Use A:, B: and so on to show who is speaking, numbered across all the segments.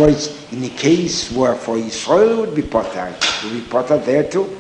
A: words, in a case where for Israel would be potter there too.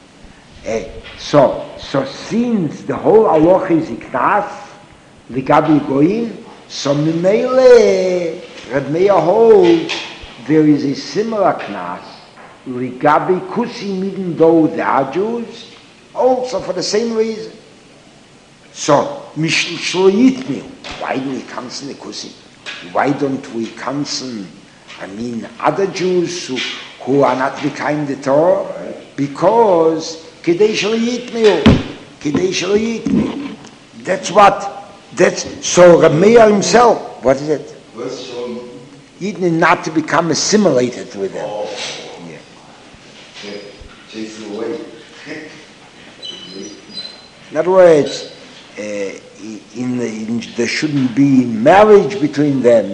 A: So since the whole halacha is iknas, ligabi goyim, so Mimele, Reb Meir holds there is a similar knas, ligabi kusim, even though they are Jews, also for the same reason. So, Mishloyitmi, why do we cancel the kusim? Why don't we cancel, other Jews who are not becoming the Torah? Because Kidei Shlo Yitmiu. So Reb Meir himself, what is it? Yidden not to become assimilated with them.
B: Chase them away.
A: In other words, there shouldn't be marriage between them,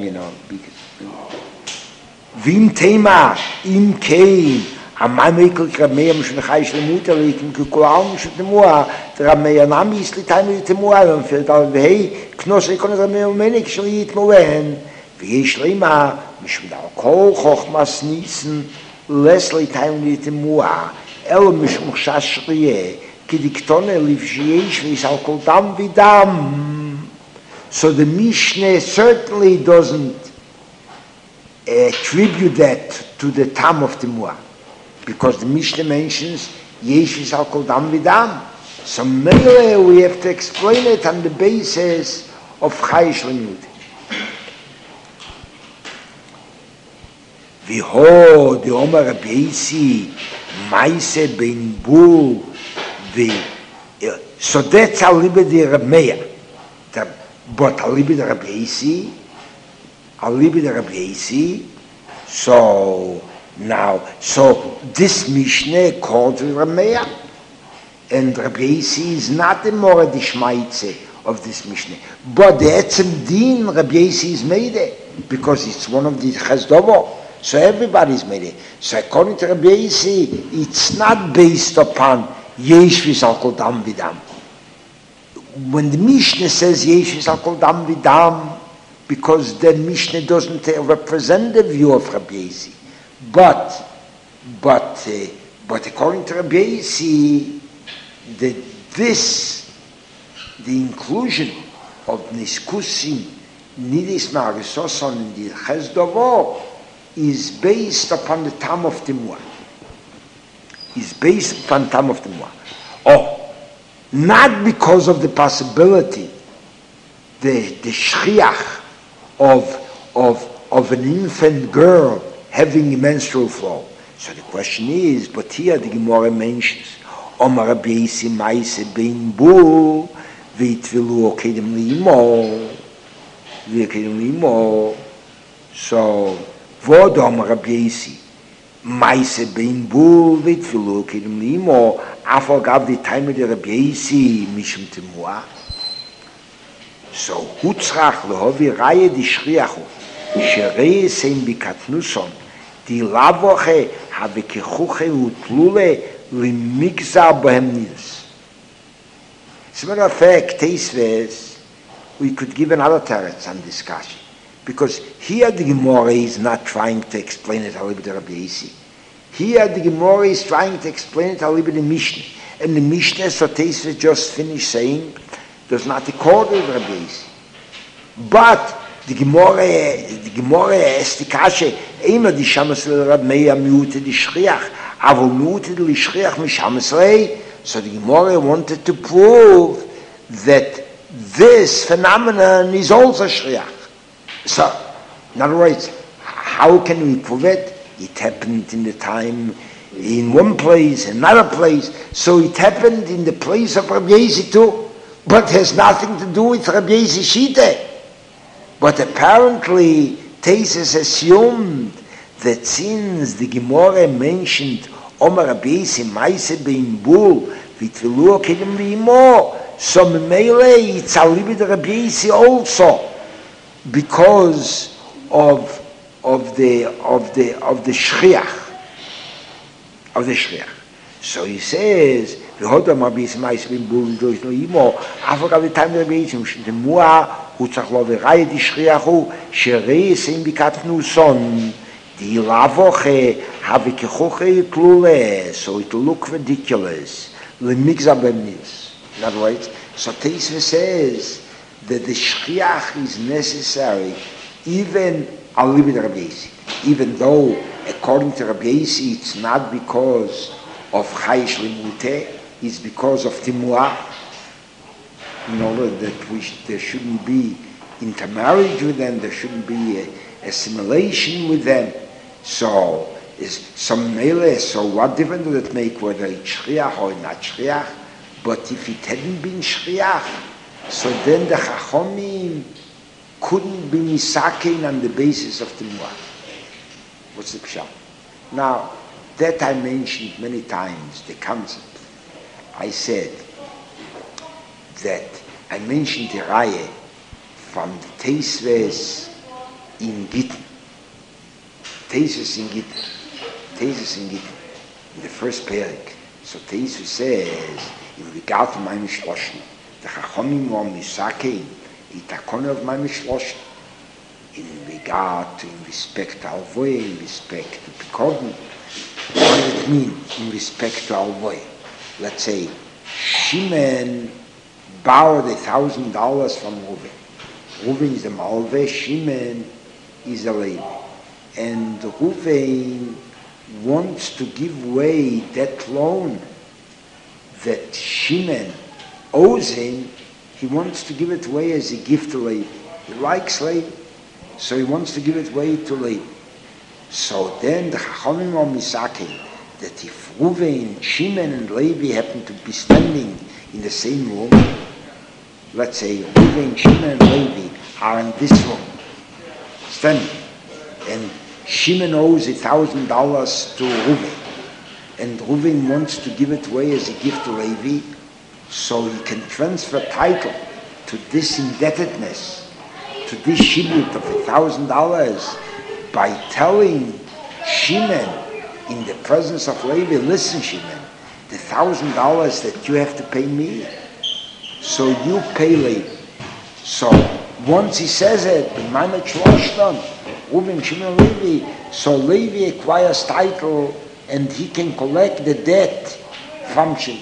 A: Vim tema im kein amaikel Rameir mishnechai shlemuter likim kukulam shtemua Rameir nami is litayim litemua and felt al vehei knos ikon Rameir menik shliit moen v'yesh lema mishmedal kol chochmas nisen les litayim litemua el mishmuchshash shriyeh kidiktone livshiesh v'isal kol dam vidam. So the Mishnah certainly doesn't attribute that to the Tam of Temua, because the Mishnah mentions Yesh is al kol dam vidam. So maybe we have to explain it on the basis of Chai Shlemut. Viho the Omer Rabbi Yisi Maise ben Bul. So that's a little bit the Reb Meir, but a little bit the Rabbi Yisi. So this Mishnah called Reb Meir, and Rabbi Yisi is not the more the Shmaitze of this Mishnah, but the Etzem Din Rabbi Yisi is made it because it's one of the Chazdovo. So everybody's made it. So according to Rabbi Yisi, it's not based upon Yesh v'sal kol dam vidam. When the Mishnah says Yesh v'sal kol dam vidam, because the Mishnah doesn't represent the view of Rabbi Yisi. But according to Rabbi Yisi, the inclusion of Niskusim, Nidis Marisoson, and the Chezdovo is based upon the Tam of Temua. Not because of the possibility, the shchiach of an infant girl having a menstrual flow. So the question is, but here the Gemara mentions, Omar Rabbi Yisi Maise ben Bul v'itvilu okedem limo. So vod Omar Rabbi Yisi Maise ben Bul v'itvilu okedem limo. Afal gav the time of the Rabbi Yisi mishum temua. So hutzrach lehovi raye di shriachu sherei sein bikatnuson di lavoche have kechuche utlule limigza bohem nidus. As a matter of fact, we could give another teretz on discussion, because here the Gemara is not trying to explain it a little bit Rabbi Yisi. Here the Gemara is trying to explain it a little bit in Mishnah, and the Mishnah, so Teisves just finished saying, does not accord with Rabbi Yisi. But the Gemara has the kashe, Eima di shamas Rab Meir miute di shriach, avol miute di shriach mishamas rei. So the Gemara wanted to prove that this phenomenon is also shriach. So, in other words, how can we prove it? It happened in the time in one place, another place. So it happened in the place of Rabbi Yisi too. But has nothing to do with Rabbi Yisi Shite. But apparently, Teisves assumed that since the Gemara mentioned Omar Rabbi Yisi Maise ben Bul v'itvilu okedem limo, so Memele it's a little bit Rabbi Yisi also, because of the shriach. So he says, V'hodam Rabbi Yisi Maise ben Bul v'itvilu limo, after the time of Rabbi Yisi Temua, הוא צריך לו וראי די שריחו שרי סים ביקת נוסון The lavoche have a klule, so it will look ridiculous. Lemigzabemnis. In other words, so Teisva says that the shchiach is necessary even alibid Rabbi Yossi. Even though, according to Rabbi Yossi, it's not because of chayish limute, it's because of timua, in order that there shouldn't be intermarriage with them, there shouldn't be assimilation with them. So, so what difference does it make whether it's shchiach or not shchiach? But if it hadn't been shchiach, so then the chachomim couldn't be misakein on the basis of timua. What's the pshat? Now, that I mentioned many times, the concept. I said that I mentioned the Raya from the Teisves in Gittin. Teisves in Gittin. Teisves in Gittin. In the first parak. So Teisves says, in regard to my Mishloshim, the Chachomim or Misakein, itakon of my Mishloshim. In regard to, in respect to Alvoy, in respect to Pikodin. What does it mean in respect to Alvoy? Let's say, Shimon borrowed $1,000 from Reuven. Reuven is a Malve, Shimon is a Levi. And Reuven wants to give away that loan that Shimon owes him. He wants to give it away as a gift to Levi. He likes Levi, so he wants to give it away to Levi. So then the Chachamim are misakein that if Reuven, Shimon, and Levi happen to be standing in the same room, let's say Reuven, Shimon, and Levi are in this room, standing, and Shimon owes $1,000 to Reuven, and Reuven wants to give it away as a gift to Levi, so he can transfer title to this indebtedness, to this shibut of $1,000 by telling Shimon in the presence of Levi, listen Shimon, the $1,000 that you have to pay me, so you pay Levi. So once he says it, Reuven, Shimon, Levi, so Levi acquires title and he can collect the debt from Shimon.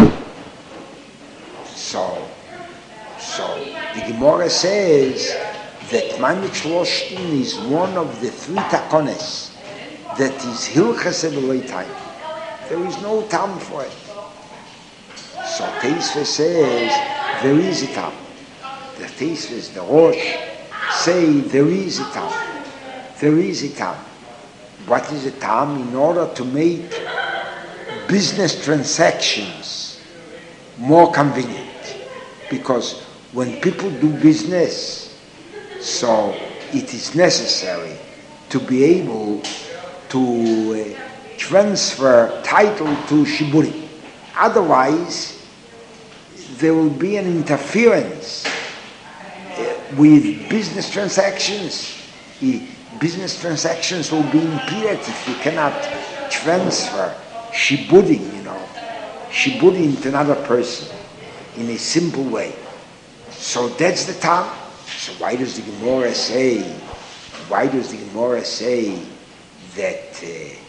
A: So the Gemara says that Maimet Shloshtin is one of the three takones that is hilchas eveloi time. There is no time for it. So Teisva says there is a time. The Teisva, the Rosh, say there is a time. There is a time. What is a time? In order to make business transactions more convenient. Because when people do business, so it is necessary to be able to transfer title to Shiburi. Otherwise, there will be an interference with business transactions. Business transactions will be impeded if you cannot transfer Shiburi, Shiburi to another person in a simple way. So that's the time. So why does the Gemara say that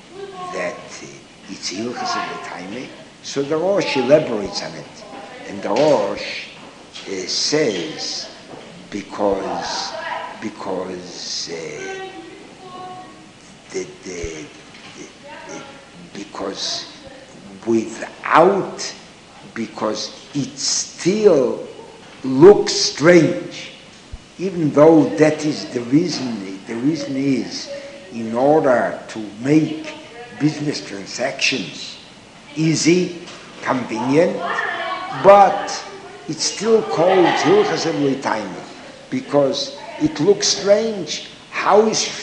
A: it's hilchas of the time? So the Rosh elaborates on it, and the Rosh says because it still looks strange, even though that is the reason. The reason is in order to make business transactions easy, convenient, but it's still called hilchas eveloi time because it looks strange. How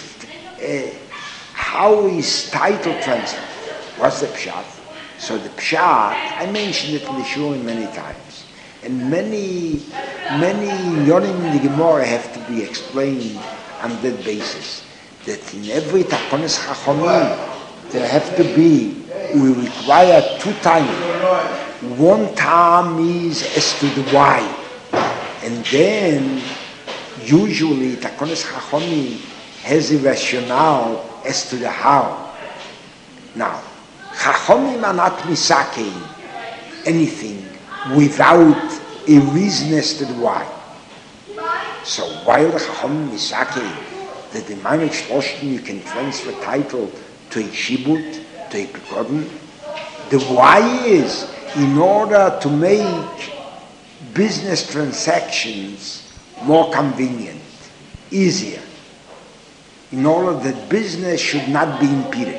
A: is title transfer? What's the pshat? So the pshat, I mentioned it in the Shurim many times, and many yonim in the Gemara have to be explained on that basis. That in every takonis chachomim there have to be, we require two times. One time is as to the why, and then usually takonis chachomim has a rationale as to the how. Now, Chachomim are not misakein anything without a reason as to the why. So while the Chachomim misakein that the Maimon Shloshten you can transfer title to a shibut, to a pekodin, the why is in order to make business transactions more convenient, easier, in order that business should not be impeded.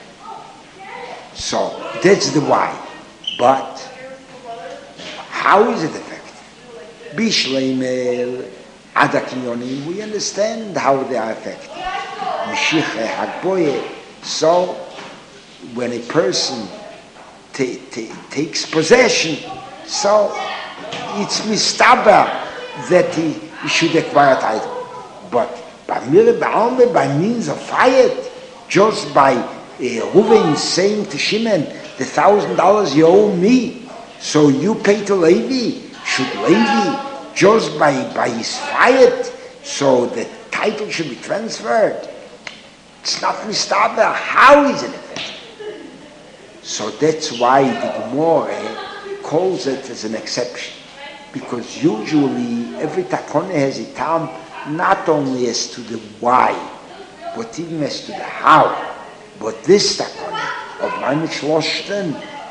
A: So that's the why. But how is it effective? Bishleimel Adakinyonim, we understand how they are effective. Mishiche Hagboye. So when a person takes possession, so it's mistaba that he should acquire title. But by means of fiat, just by Reuven saying to Shimon, the $1,000 you owe me, so you pay to Levi, should Levi, just by his fiat, so the title should be transferred. It's not mistaba. How is it effective? So that's why the Gemara calls it as an exception. Because usually every takone has a term not only as to the why, but even as to the how. But this takone of Maimon Shloshten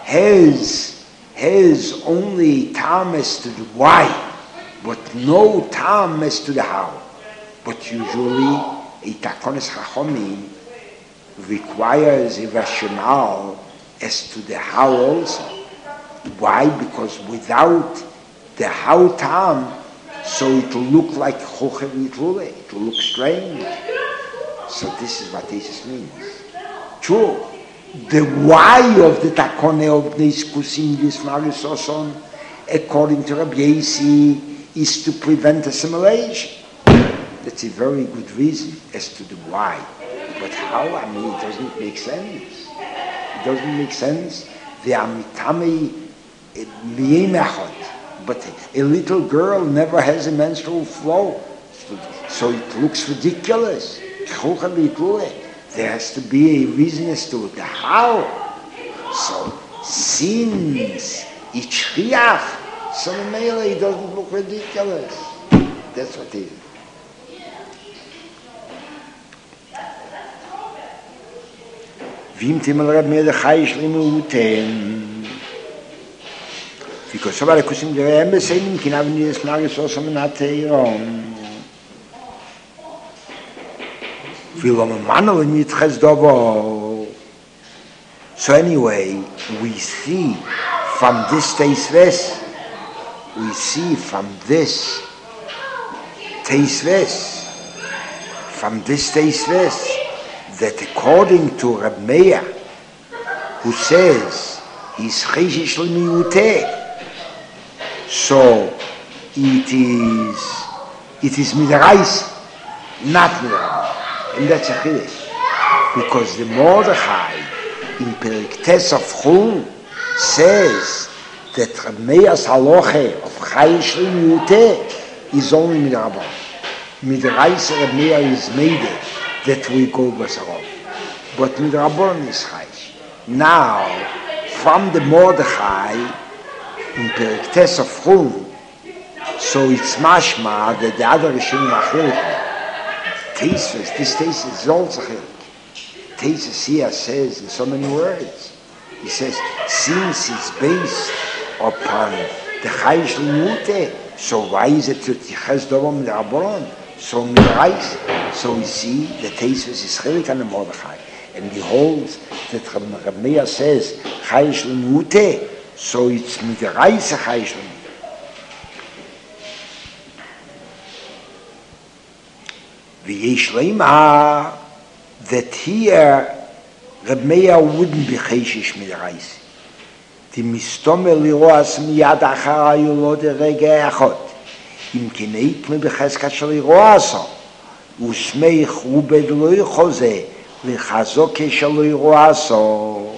A: has only a term as to the why, but no term as to the how. But usually a takones Chachomim requires a rationale as to the how also. Why? Because without the how term, so it will look like chochev nitlule. It will look strange. So this is what this means. True. The why of the takone of the iskusim yismarisoson, according to Rabbi Yossi, is to prevent assimilation. That's a very good reason as to the why. But how? I mean, it doesn't make sense. It doesn't make sense. The amitami miyemechot. But a little girl never has a menstrual flow, so it looks ridiculous. There has to be a reason as to the how. So since it's shriach, so it doesn't look ridiculous. That's what it is. Vim timel rab mir de chayish limuten. Because somebody kusim de embe saying kin avni des mages so some na teiron. So anyway, we see from this teisves, that according to Reb Meir, who says he's chayshish l'miyuteh, so it is midarais, not midarais. And that's a chiddush, because the Mordechai in Perek Tes of Chum says that Reb Meir's halacha of chayish l'miyuteh is only midarabon. Midarais Reb Meir is made that we go basarov, but midarabon is chayish. Now, from the Mordechai in Perek Tes of Chum, so it's mashma that the other Rishonim are Teisves, this Teisves is also chelik. Teisves here says in so many words. He says, since it's based upon the chayish l'miyuteh, so why is it that the ches dovom l'rabonon? So mirais. So we see the Teisves is chelik on the Mordechai, and he holds that Reb Meir says chayish l'miyuteh, so it's mirais chayish l'miyuteh. V'yesh leima that here Reb Meir wouldn't be chayshish midarais. The mistomer liroas miyad achar ayulod regei achot. Im kineit me b'cheskat shel liroaso. U'smeich ubed lo yichoze l'chazoke shel liroaso.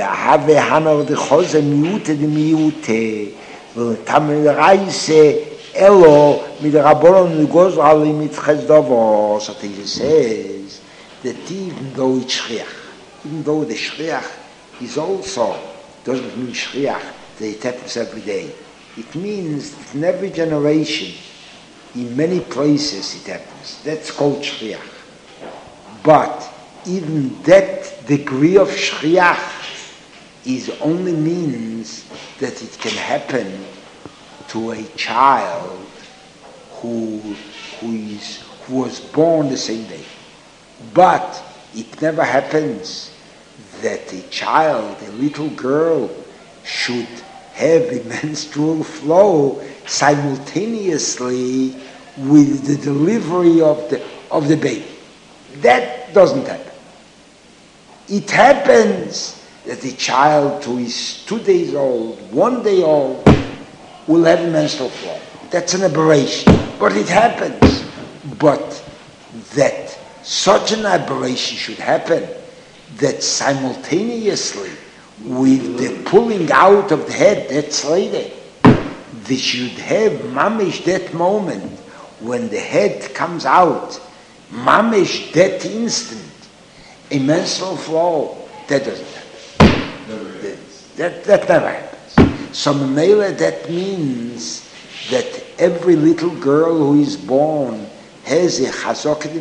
A: V'ahave hanar d'choze miyute d'miyute. V'letam midarais Elo midrabanon goes ali mit chesdovo. So he says that even though it's shriach, even though the shriach is also doesn't mean shriach that it happens every day. It means that in every generation, in many places it happens. That's called shriach. But even that degree of shriach is only means that it can happen to a child who was born the same day. But it never happens that a child, a little girl, should have a menstrual flow simultaneously with the delivery of the baby. That doesn't happen. It happens that a child who is 2 days old, 1 day old, will have a menstrual flow. That's an aberration. But it happens. But that such an aberration should happen, that simultaneously with the pulling out of the head, that's later, they should have mamish that moment when the head comes out, mamish that instant, a menstrual flow. That doesn't happen. That never happens. So Mamela, that means that every little girl who is born has a chazok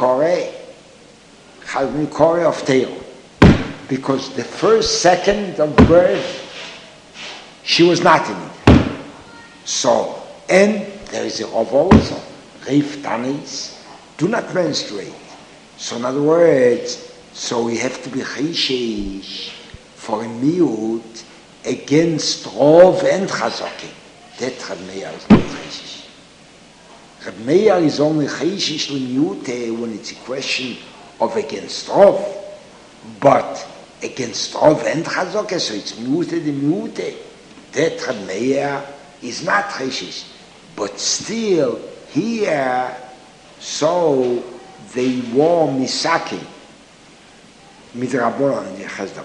A: mikore of tail. Because the first second of birth, she was not in it. So, and there is a rov also, reif tanis, do not menstruate. So in other words, so we have to be chayshish for a miut against rov and chazokim. That Reb Meir is not chayshish. Reb Meir is only chayshish l'miute when it's a question of against rov. But against rov and chazokim, so it's miute. That Reb Meir is not chayshish. But still, here, so they were misaki midrabanan yechazdam.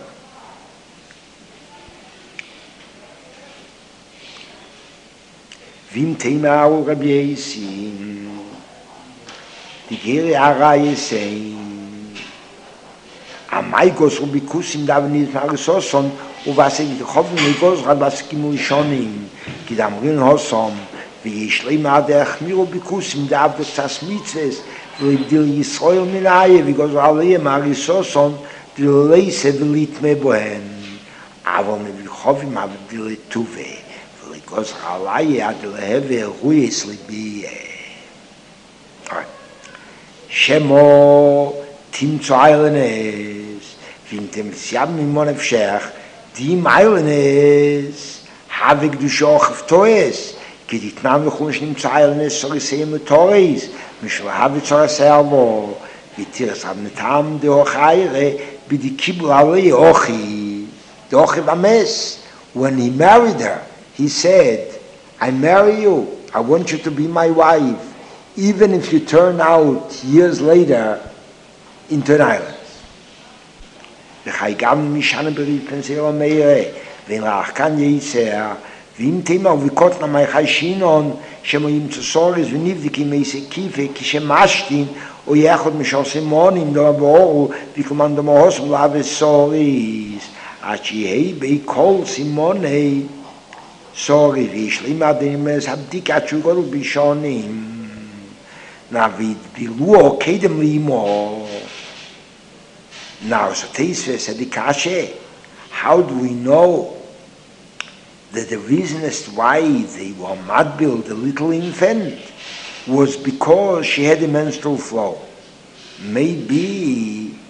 A: Vim tema au Rabbi Yissi, die Gere Ara Yissein, Amaygos ubikusim davnis marisoson, uvase gichovim megos radbaskimu ishonim, kidamrin hosom, וישלים עד החמירו ביקוסים דאבדו קצת מצווס ולבדיל ישראל מן האיה וגוזר עליהם הריסוסון דלייסה ולהתמה בוהן אבל מבלחובים הבדיל לטובה ולגוזר עליה עד להווה רויס ליבי שמו תמצוא איילנס ואם תמציאב ממון אפשך דים איילנס הווה קדושו חפטועס כי תתנם וחומש נמצא אילנס סוריסאים וטוריס, משלהב וצור הסרבו, ותירס רבנתם דאוך חיירה, בדי קיבל עלי אוכי, דאוכי במס. When he married her, he said, I marry you, I want you to be my wife, even if you turn out years later into an island. וחי גם משנה בריב פנסיר המאירה, ואין רח כאן יצר, ואם תימה וביקות נמי חיישינון שמויים צסוריס ונבדיקי מייסי כיפה כשמשתין או יחוד משורסימונים דו הבאורו וכלמן דו מהוסם לאווה סוריס עד שיהי בי כל סימוני סורי וישלים עדימס הבדיק עד שוגלו בישונים נביד בילוו קדם לימו now so teisve said the kashe how do we know that the reason as to why they were madbil, the little infant, was because she had a menstrual flow. Maybe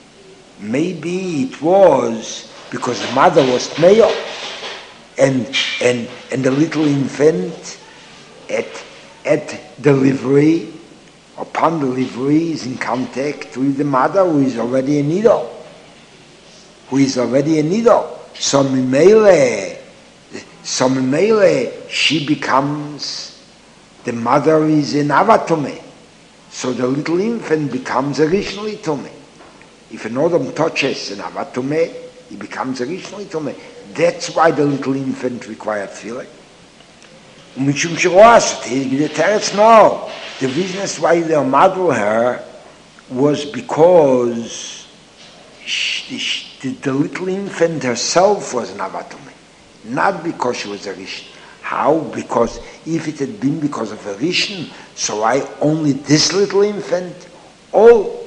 A: it was because the mother was tmeyo, and the little infant at delivery, upon delivery, is in contact with the mother who is already a nido. So Mimele, she becomes, the mother is an avatume. So the little infant becomes a rishonli tume. If an Adam touches an avatume, he becomes a rishonli tume. That's why the little infant requires tefillah. Umishum Shiroas, the teretz, no. The reason why they model her was because the little infant herself was an avatume, not because she was a rishon. How? Because if it had been because of a rishon, so why only this little infant? All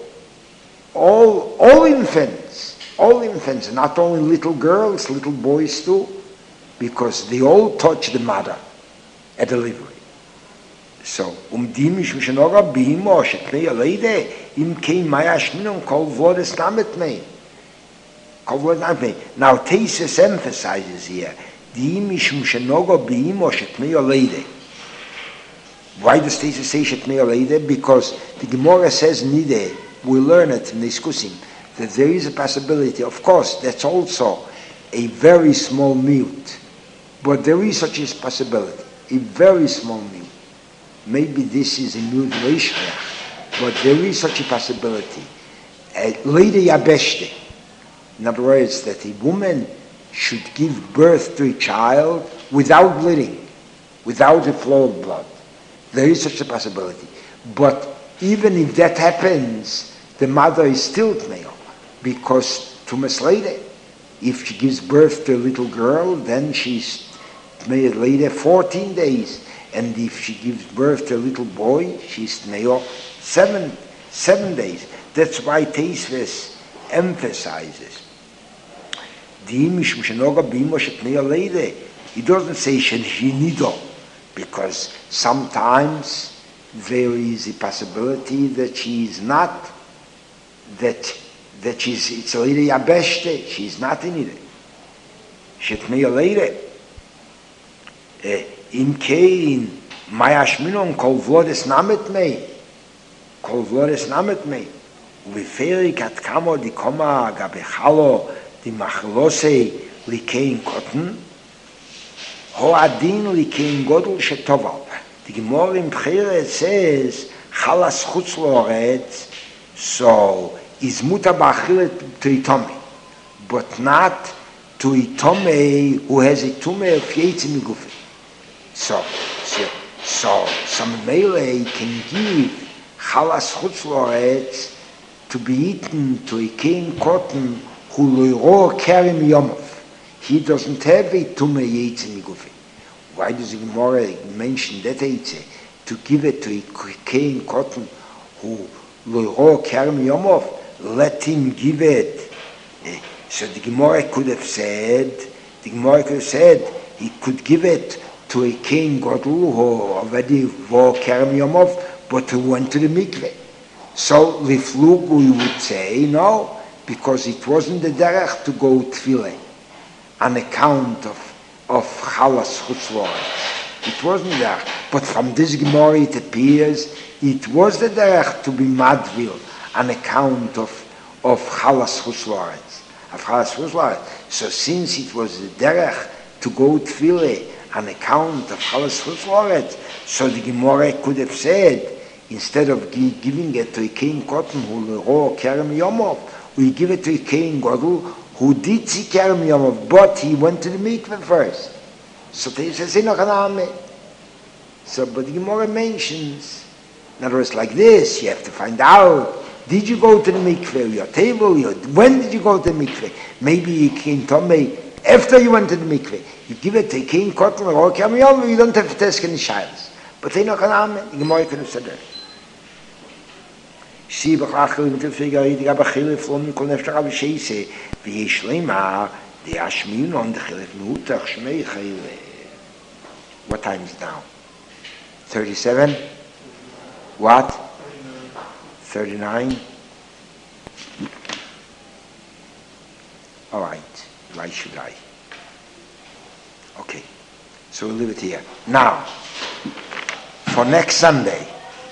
A: infants, not only little girls, little boys too, because they all touch the mother at delivery. So, die mich schon noch abim, shet me leide, im kein maya shminum kol vodes namet me. Kol vodes namet me. Now, Tesis emphasizes here, die mich schon noch abim, shet me leide. Why does Tesis say shet me leide? Because the Gemara says nide, we learn it in discussing, that there is a possibility, of course, that's also a very small miut, but there is such a possibility, a very small miut. Maybe this is a mutilation, but there is such a possibility. Lady Yabeshte, in other words, that a woman should give birth to a child without bleeding, without a flow of blood. There is such a possibility. But even if that happens, the mother is still male, because Tumas Lady, if she gives birth to a little girl, then she's made later 14 days. And if she gives birth to a little boy, she's male 7 days. That's why Teisves emphasizes. He doesn't say Shenido, because sometimes there is a possibility that she is not, that it's a lady Yabeshte, she's not in it. Shetmei lady. In kein mayashminon kol vlodes namet me we ferik at kamo di koma gabechalo di machlose likein kotten ho adin likein godel shetoval. The Gemara in Bchira says chalas chutz loretz, so is muta b'achilet to itomi, but not to itome who has a tume of yetzim migufi. So some melee can give chalas chutz loretz to be eaten to a king cotton who loiro karim yomov. He doesn't have a tume yetzim migufi. Why does the Gemara mention that eitze? To give it to a king cotton who loiro karim yomov, let him give it. So the Gemara could have said he could give it to a king Godel who already wore Kerem Yomov, but who went to the mikveh. So Liflug, we would say, no, because it wasn't the derech to go tefillah on account of Chalas Chutzlorah. It wasn't there. But from this Gemara it appears it was the derech to be madvil on account of Chalas Chutzlorah. So since it was the derech to go tefillah on account of Chalas Chutzlorah, so the Gemara could have said, instead of giving it to a king cotton who raw Kerem Yomov, we give it to a king Godel who did see Kerem Yomov, but he went to the mikveh first. So they say, so, but the Gemara mentions, in other words, like this, you have to find out, did you go to the mikveh, your table, when did you go to the mikveh? Maybe you came to me after you went to the mikveh. You give it to a king cotton or Kerem Yomov, you don't have to test any shilas. But they know, the Gemara could have said that. See, b'chachil mitfigah yidig abachil flom kol nefshach avsheise v'yesh leimar the ashmin on the chilef meutach shmei chayile. What time is now? 37. What? 39. All right. Why should I? Okay. So we'll leave it here. Now, for next Sunday,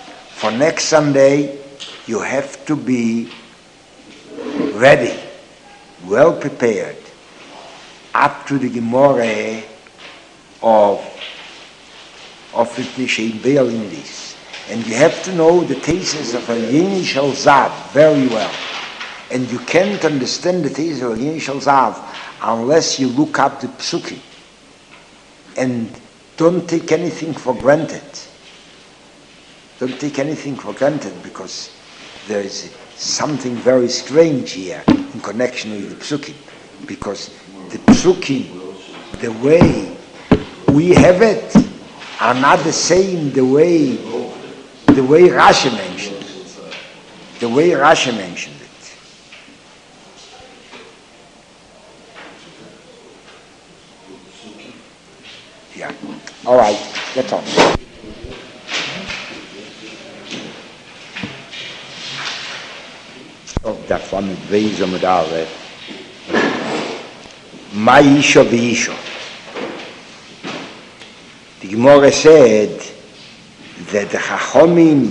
A: you have to be ready, well prepared, up to the Gemara of the Shein Be'al in this. And you have to know the thesis of Al-Yeni Shel Zav very well. And you can't understand the thesis of Al-Yeni Shel Zav unless you look up the Psukim. And don't take anything for granted. Don't take anything for granted, because there is something very strange here in connection with the psukim. Because the psukim, the way we have it, are not the same the way Rashi mentioned it. The way Rashi mentioned it. Yeah. All right. That's all. Davon mit Weise mit alle. Ma Isha v'Isha. The Gemara said that the Chachomim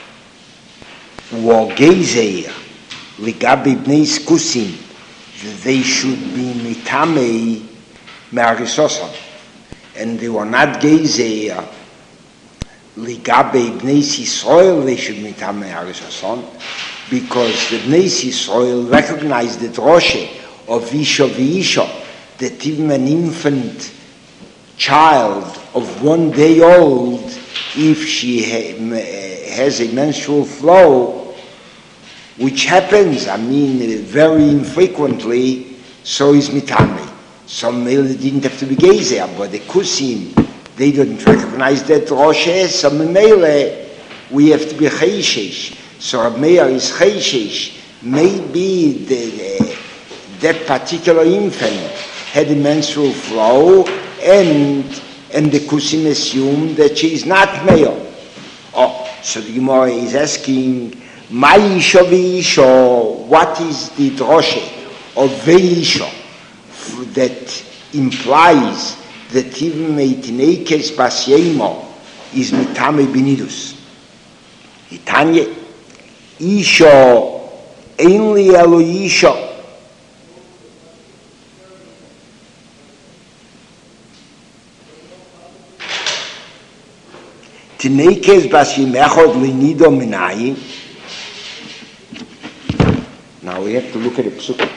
A: were gezeir ligabi bnei skusim, that they should be mitamei me'arisosan, and they were not gezeir ligabi bnei Yisrael, they should be mitamei me'arisosan, because the Bnei Yisrael recognized the droshe of Isha v'Isha, that even an infant child of 1 day old, if she has a menstrual flow, which happens, very infrequently, so is mitame. Some male didn't have to be gezer, but the kusim, they didn't recognize that droshe. Some male, we have to be chayshesh. So Rab Meir is chayshesh. Maybe that particular infant had a menstrual flow, and the kusim assumed that she is not male. Oh, so the Gemara is asking, Ma Isha v'Isha, what is the droshe of v'Isha that implies that even Meitinekes Bas Yemo is mitame binidus? Itanye, Isha, only elo Isha. Tinekes Bas Yemechod Lenido Minayin. Now we have to look at the psukim.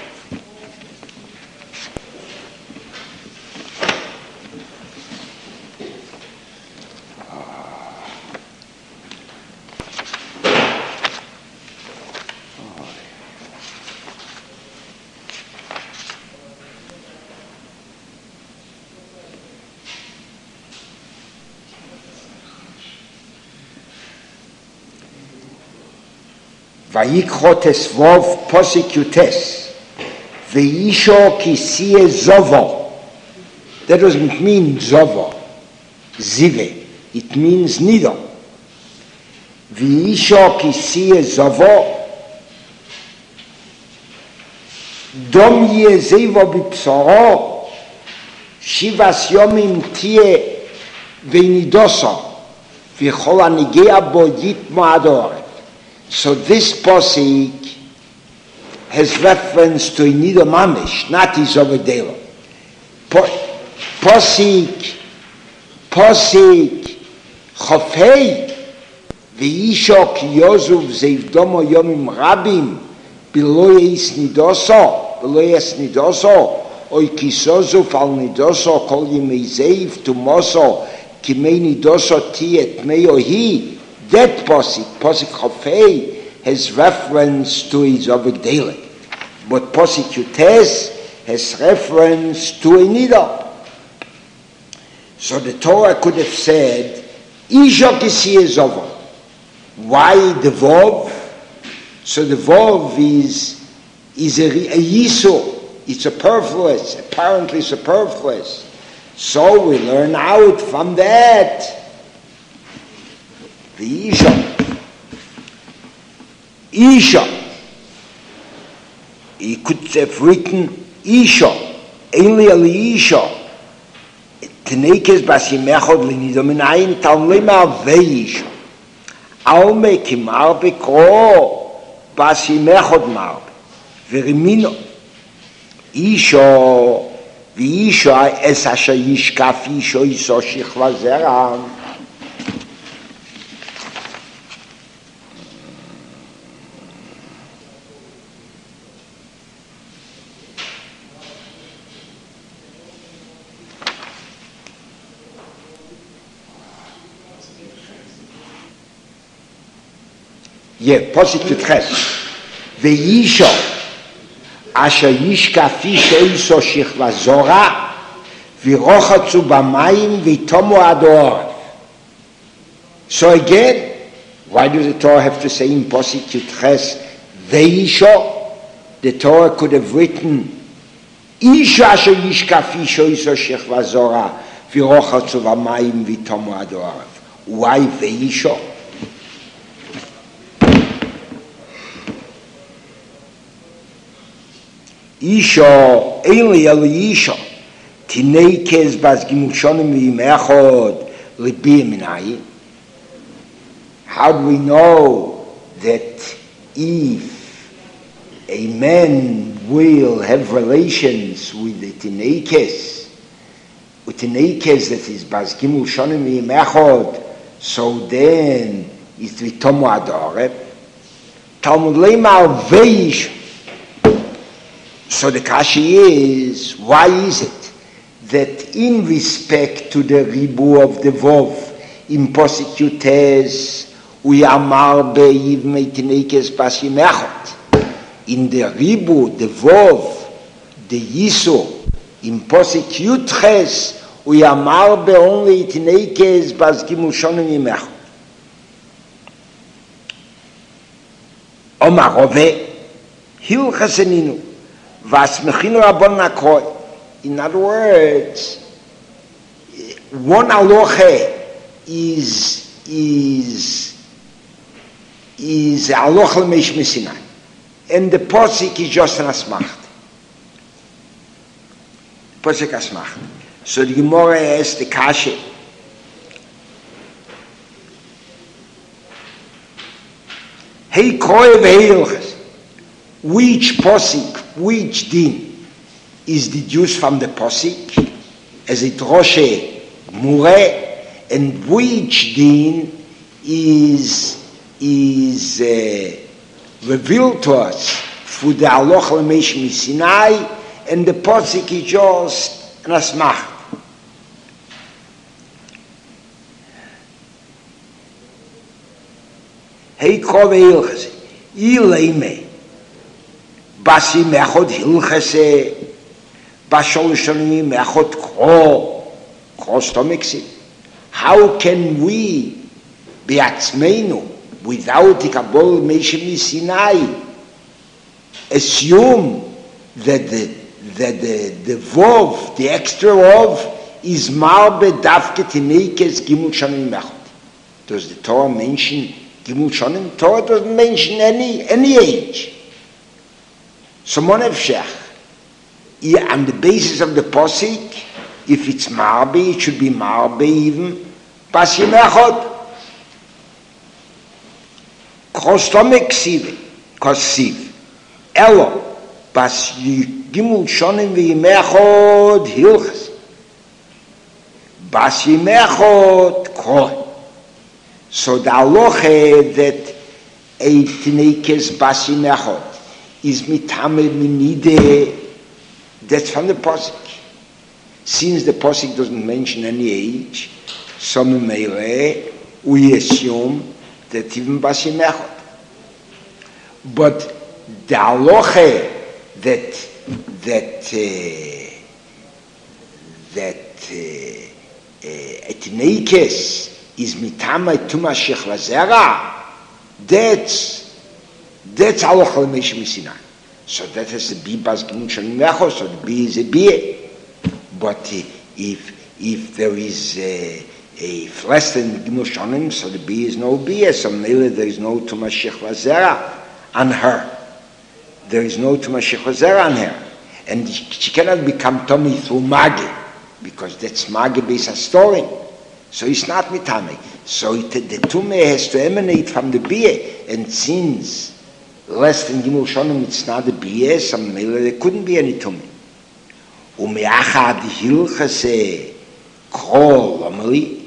A: Vayikchot esvov posik ve'isho kisie zovo. That doesn't mean zovo, zive. It means nido. Ve'isho kisie zovo dom yezevo bipsoro shivas yomim tie ve'nidoso v'chol anigea bo yitmo adore. So this posik has reference to Nido Mamish, not his Overdela. Posik Chofei V'Isho Ki Yozuv Zeivdomo Yomim Rabim Beloy Es Nidoso Oy Kisozuf Al Nidoso Kol Yimei Zeiv Tumoso Kimei Nidoso Ti Et Meyohi. That posik Chofei, has reference to his Overdela. But posik Yutes has reference to a nido. So the Torah could have said, Isha Kisiye Zovo. Why the Vov? So the Vov is a Yiso. It's superfluous, apparently superfluous. So we learn out from that. The Isha. He could have written Isha, only a Isha. Tenekes Bas Yemechod Lenido Minayin Talmema Ve'Isha. Alme Kimar Bekro Bas Yemechod Mar Ve'Rimino Isha V'Isha Es Asher Yishkaf Isha Iso Shichva Zera. Posik Yutches. Ve'isha, asher yishka fish eiso shichva zora, v'rochatzu b'mayim v'tomo ador. So again, why does the Torah have to say in Posik Yutches, Ve'isha? The Torah could have written, Isha asher yishka fish eiso shichva zora, v'rochatzu b'mayim v'tomo ador. Why Ve'isha? Isha, only Isha, Tinekes bas Gimushonim v'imechod libi minayin. How do we know that if a man will have relations with the Tinekes, that is bas Gimushonim v'imechod, so then it's v'tomo adoreb? Talmud leimar ve'isha. So the kashi is, why is it that in respect to the ribu of the vov, in Posik Yutes, we amar be'iv meitinekes pasimechot. In the ribu, the vov, the yiso, in Posik Yutes, we amar be'only itinekes pasgimushonim imechot. Omar Rove, hilchaseninu. In other words, one aloche is aloch l'meish mesinai, and the posik is just an asmacht. Posik asmacht. So the Gemara asks the kasha, hey koi ve'ilchas, which posik, which din is deduced from the posik as a droshe mure, and which din is revealed to us through the aloch l'meish misinai, and the posik is just an asmach. Hey kove ilchase ileime basi mechod hilchase basholshoni mechod kostomiksi. How can we be atzmeinu without the kabol meishim Sinai assume that the vov, the extra vov, is marbe davke tinekes gimul shanim mechod? Does the Torah mention gimul shanim? Torah doesn't mention any age. So monefshech, on the basis of the posik, if it's marbe, it should be marbe even pasim echod. Kostomek kosiv elo pas gimul shonim v'yimechod hilchas bas yimechod kol. So the aloche that a tinekes bas yimechod is mitame minide, that's from the posik. Since the posik doesn't mention any age, so we assume that even bas yimechod. But the aloche that etinekes is mitama tuma shechva zera, that's aloche l'meish misinai. So that has to be bas gimul shanim mechod, so the B is a B. But if there is a less than gimul shanim, so the B is no B. So maybe there is no tuma shechva zera on her. There is no tuma shechva zera on her, and she cannot become tummy through magi, because that's magi based on storing. So it's not mitame. So the tumah has to emanate from the bia, and since less than gimul shanim it's not a bia, so there couldn't be any tumah. Umeachad hilchase kol amali.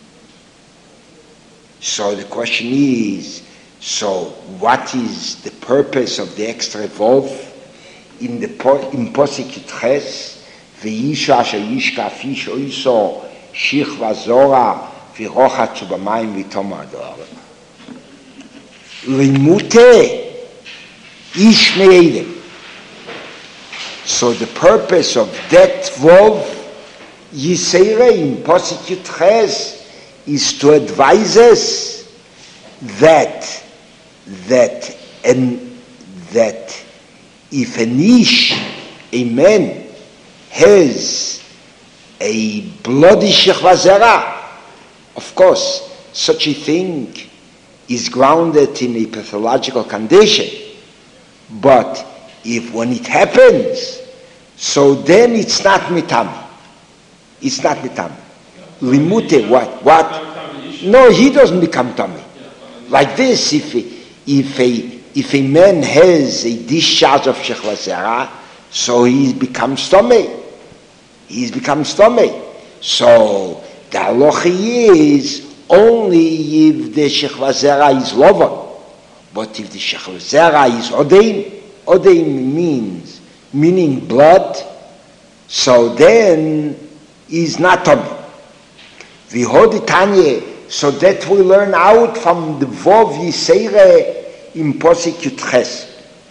A: So the question is, so what is the purpose of the extra vov in posik Yutes? Ve'isha asher yishka fish oiso shichva zora v'rochatzu b'mayim v'tomo ador. Limute ish me'edem. So the purpose of that Vov Yisera in Posik Yutches is to advise us that if an ish, a man, has a bloody shechva zera, of course, such a thing is grounded in a pathological condition. But if when it happens, so then it's not mitami. It's not mitami. Limute, what? No, he doesn't become tummy. Like this, if a man has a discharge of shechva zera, so he becomes tummy. He's become tummy. So the halacha is only if the shechva zera is lovan. But if the shechva zera is odein meaning blood, so then is not tummy. V'hoditanye, so that we learn out from the Vov Yisera in Posik Yutches.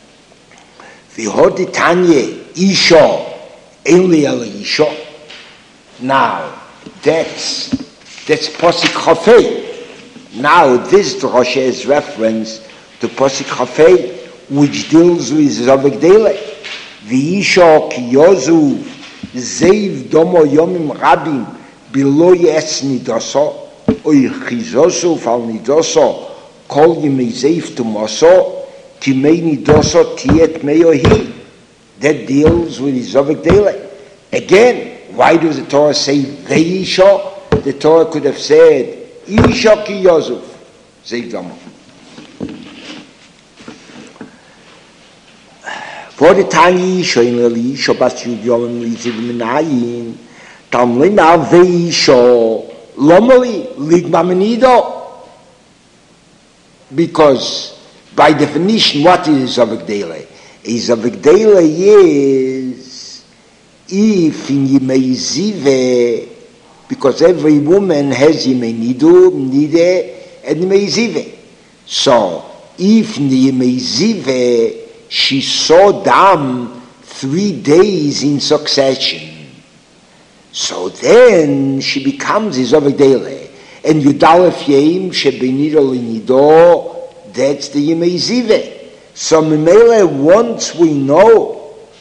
A: V'hoditanye isho only el isho. Now that's Posik Chafei. Now this drosha is reference to Posik Chafei, which deals with Zovek Dele. V'isho ki yozu zeiv domo yomim rabim bilo yes nidoso oy chizosu fal nidoso kol yimei zeiv tumoso ki mei nidoso tiet meyohi. That deals with Zovek Dele. Again, why does the Torah say Ve'isho? The Torah could have said Isho ki Yosuf zeiv domo. For the tiny shoinly shobas yudyom liziv minayin tamlin aveisho lomali ligmamenido. Because by definition, what is Zovek Dele? A Zovek Dele is if in Yimei Zive, because every woman has Yimei Nidu, Nide, and Yimei Zive. So if in Yimei Zive she saw dam 3 days in succession, so then she becomes a Zovek Dele. And Yudalef Yem Shebenido Linido, that's the Yemei Zive. So Memele, once we know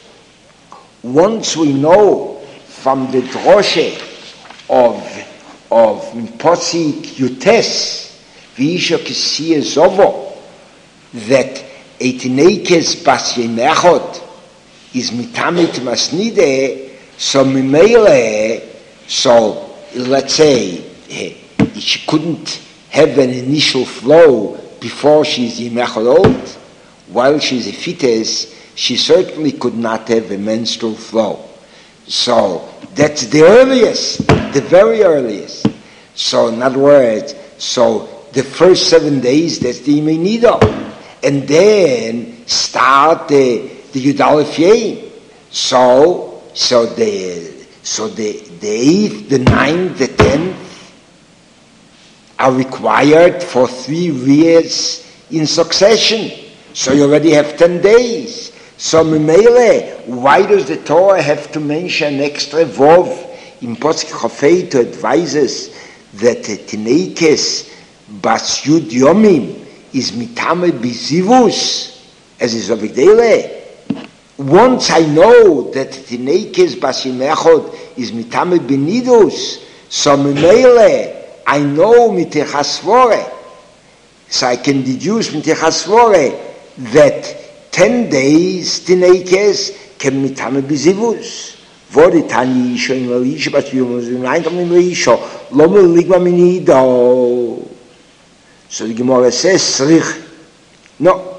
A: from the droshe of Posik Yutes V'isha Kisiye Zovo that Eitinekes Bas Yemechot is mitamit masnide, so Memele, so let's say she couldn't have an initial flow before she's Yemechot old. While she's a fetus, she certainly could not have a menstrual flow. So that's the earliest, the very earliest. So in other words, so the first 7 days, that's the Yemei Nido. And then start the Yudalef Yem. So the 8th, the 9th, the 10th are required for 3 years in succession. So you already have 10 days. So Memele, why does the Torah have to mention an extra Vov in Posik Chafei to advise us that Tinekes Bas Yud Yomim is Mitame Bizivus, as is Zovek Dele? Once I know that Tinekes Bas Yemechot is Mitame Benidus, so Memele, I know Mitechasvore. So I can deduce Mitechasvore that 10 days Tinekes can Mitame Bizivus. Vodi Tani Isho in Elisha, but you must remind them in Elisha, Lomo Ligma Minido. So the Gemara says, Srich. No.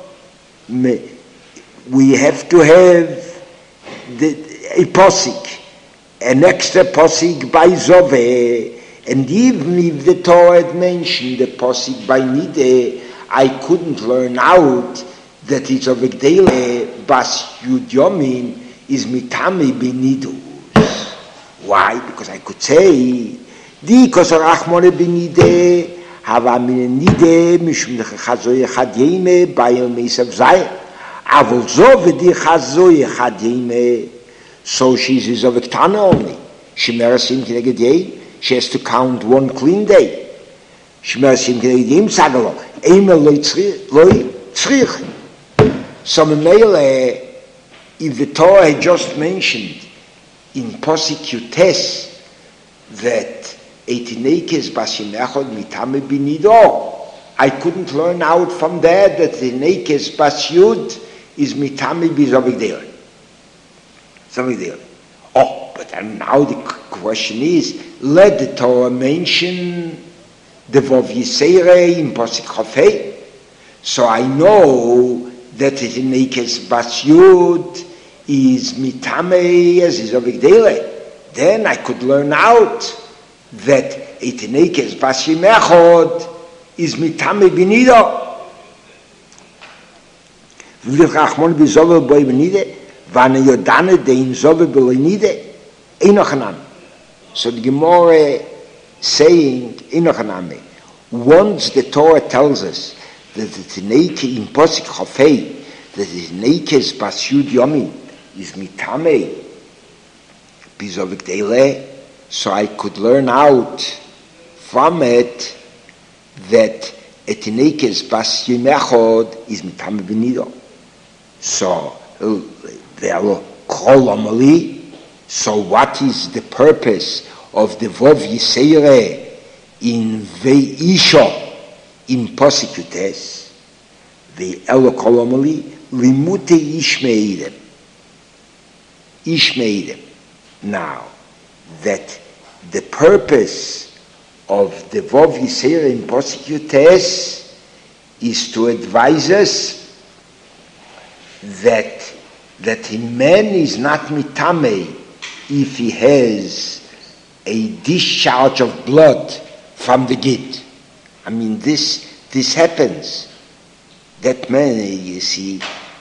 A: We have to have a posik, an extra posik by Zove. And even if the Torah had mentioned the posik by Nide, I couldn't learn out that it's of Egdele Bas Yud Yomin is Mitame Benidus. Why? Because I could say, Di Kosarachmone Benide, hava min nide mishum de khazoy khadime bayom isav zay avol zo vedi khazoy khadime, so she's of Ktana only. She merasim kineged day, she has to count one clean day. She merasim kineged yim sagalo eimel loy tzrich. So Memele, if the Torah had just mentioned in Posik that Eitinekes Basim Echod Mitame Binido, I couldn't learn out from that Eitinekes Bas Yud is Mitame Bizovigdele. Oh, but then now the question is, let the Torah mention the Vov Yisere in Posik Chofei, so I know that Eitinekes Bas Yud is Mitame as is Ovigdele. Then I could learn out that Eitinekes Basim Echod is Mitame Binido. V'lirachmon b'zovel boi b'nide, v'ane yodane dein zovel b'loi nide, einochanam. So the Gemara saying, einochaname, once the Torah tells us that the Eitinekes in Posik Chofei, that the Eitinekes Bas Yud Yomi is Mitame Bizovigdele, so I could learn out from it that Eitinekes Bas Yom Echod is Mitame Benido. So so what is the purpose of the Vov Yisere in Ve'isho in Posik the Elo Kolomali Limute Ishmeidem. Now, that the purpose of the Vov Yisera in Posik is to advise us that a man is not mitame if he has a discharge of blood from the gid. I mean, this happens. That man, you see,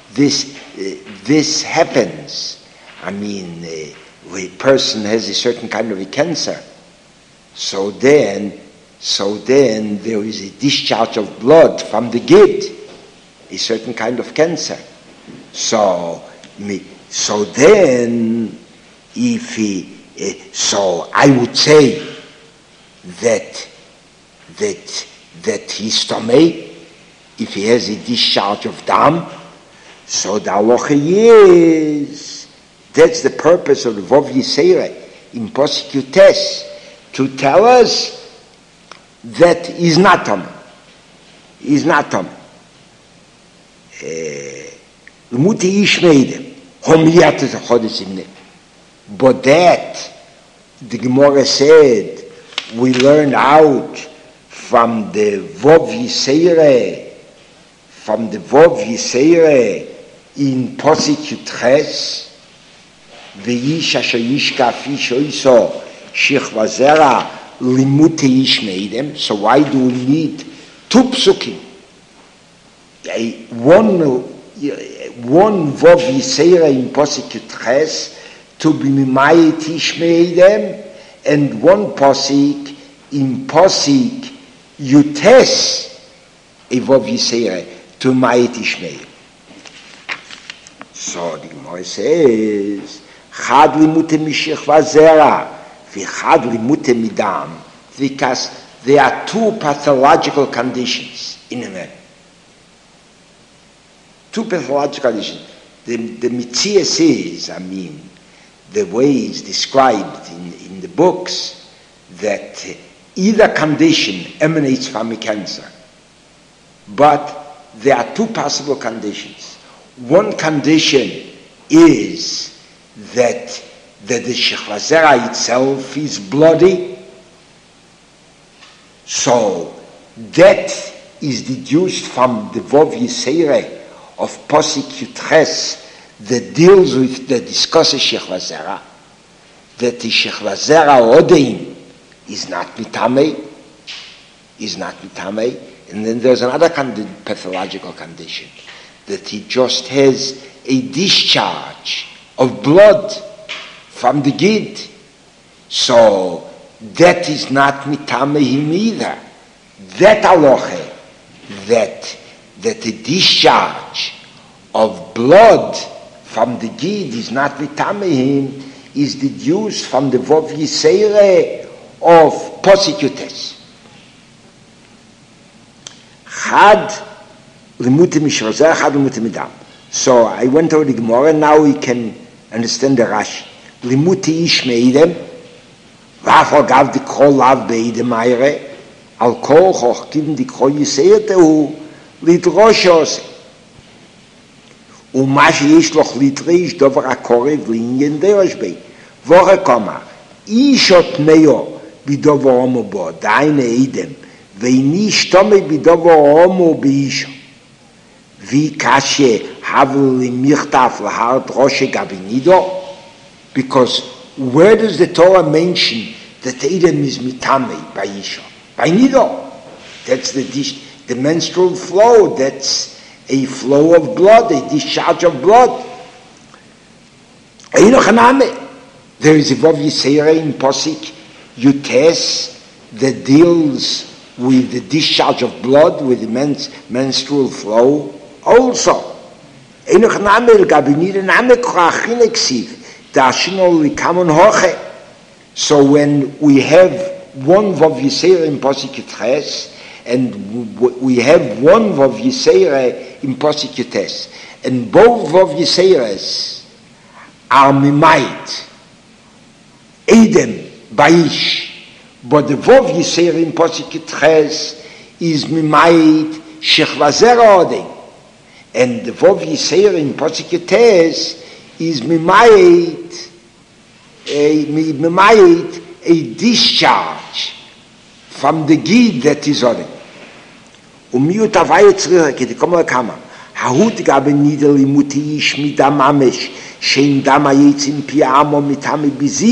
A: this happens. I mean, a person has a certain kind of a cancer. So then there is a discharge of blood from the gid, a certain kind of cancer. So then, if he, so I would say that his stomach, if he has a discharge of dam, so the halacha is, that's the purpose of the Vov Yisera in Posik to tell us that he's not Tom. He's not Tom. Muti Ishmeide, Homiyat is a Chodesh. But that, the Gemara said, we learned out from the Vov Yisera, in Posik Yutes, V'yish asher yishka fish oiso shichva zera limute yishmeidem. So why do we need two psukim? One Vov Yisera in Posik Yutes to be mimayit yishmeidem, and one Posik in Posik Yutes a Vov Yisera to mimayit yishmeidem. So the Gemara says, Chad limute mishechva zera, v'chad limute midam, because there are two pathological conditions in a man. Two pathological conditions. The Mitzias is, I mean, the way it's described in the books, that either condition emanates from a cancer. But there are two possible conditions. One condition is that the Shechva Zera itself is bloody. So that is deduced from the Vov Yisera of Posik Yutes that deals with, that discusses Shechva Zera, that the Shechva Zera Odeim is not mitame, and then there's another pathological condition, that he just has a discharge of blood from the gid. So that is not mitame him either. that halacha, that the discharge of blood from the Gid is not vitamehim, is deduced from the Vov Yisere of Posicutes. Chad Limuti Mishrazer, Chad Limuti Midam. So I went over the Gemara, now we can understand the Rashi. Limuti Ish Meidem, Vafal Gav the Kol Lav Beidem Meire, Al Kol Choch Kivim the Kol Yiseirtehu, Lidroshos. ומה שיש לו ליטריש דובר הקורב לעניין דרש בי וורה קומה איש אותניו בדובר הומו בו דיינה אידם ואיני שתומי בדובר הומו באישו wie קשה הבו למכתב להר דרושה גבינידו because where does the Torah mention that Edom is mitame by Isha? By Nido. That's the menstrual flow, that's a flow of blood, a discharge of blood. There is a Vov Yisera in Posik Yutes that deals with the discharge of blood, with the menstrual flow also. So when we have one Vov Yisera in Posik Yutes, and we have one Vov Yisera in Posik Yutes, and both Vov Yiseras are Mimayit, Edom, Baish, but the Vov Yisera in Posik Yutes is Mimayit, Shechvazer Odin, and the Vov Yisera in Posik Yutes is Mimayit, a discharge from the Gid that is on it. ומיעוט הוויה צריכה, כי תקום לכמה, ההות גבי נידל לימותי איש מדם ממש, שאין דם היצים פי עמו מטעמי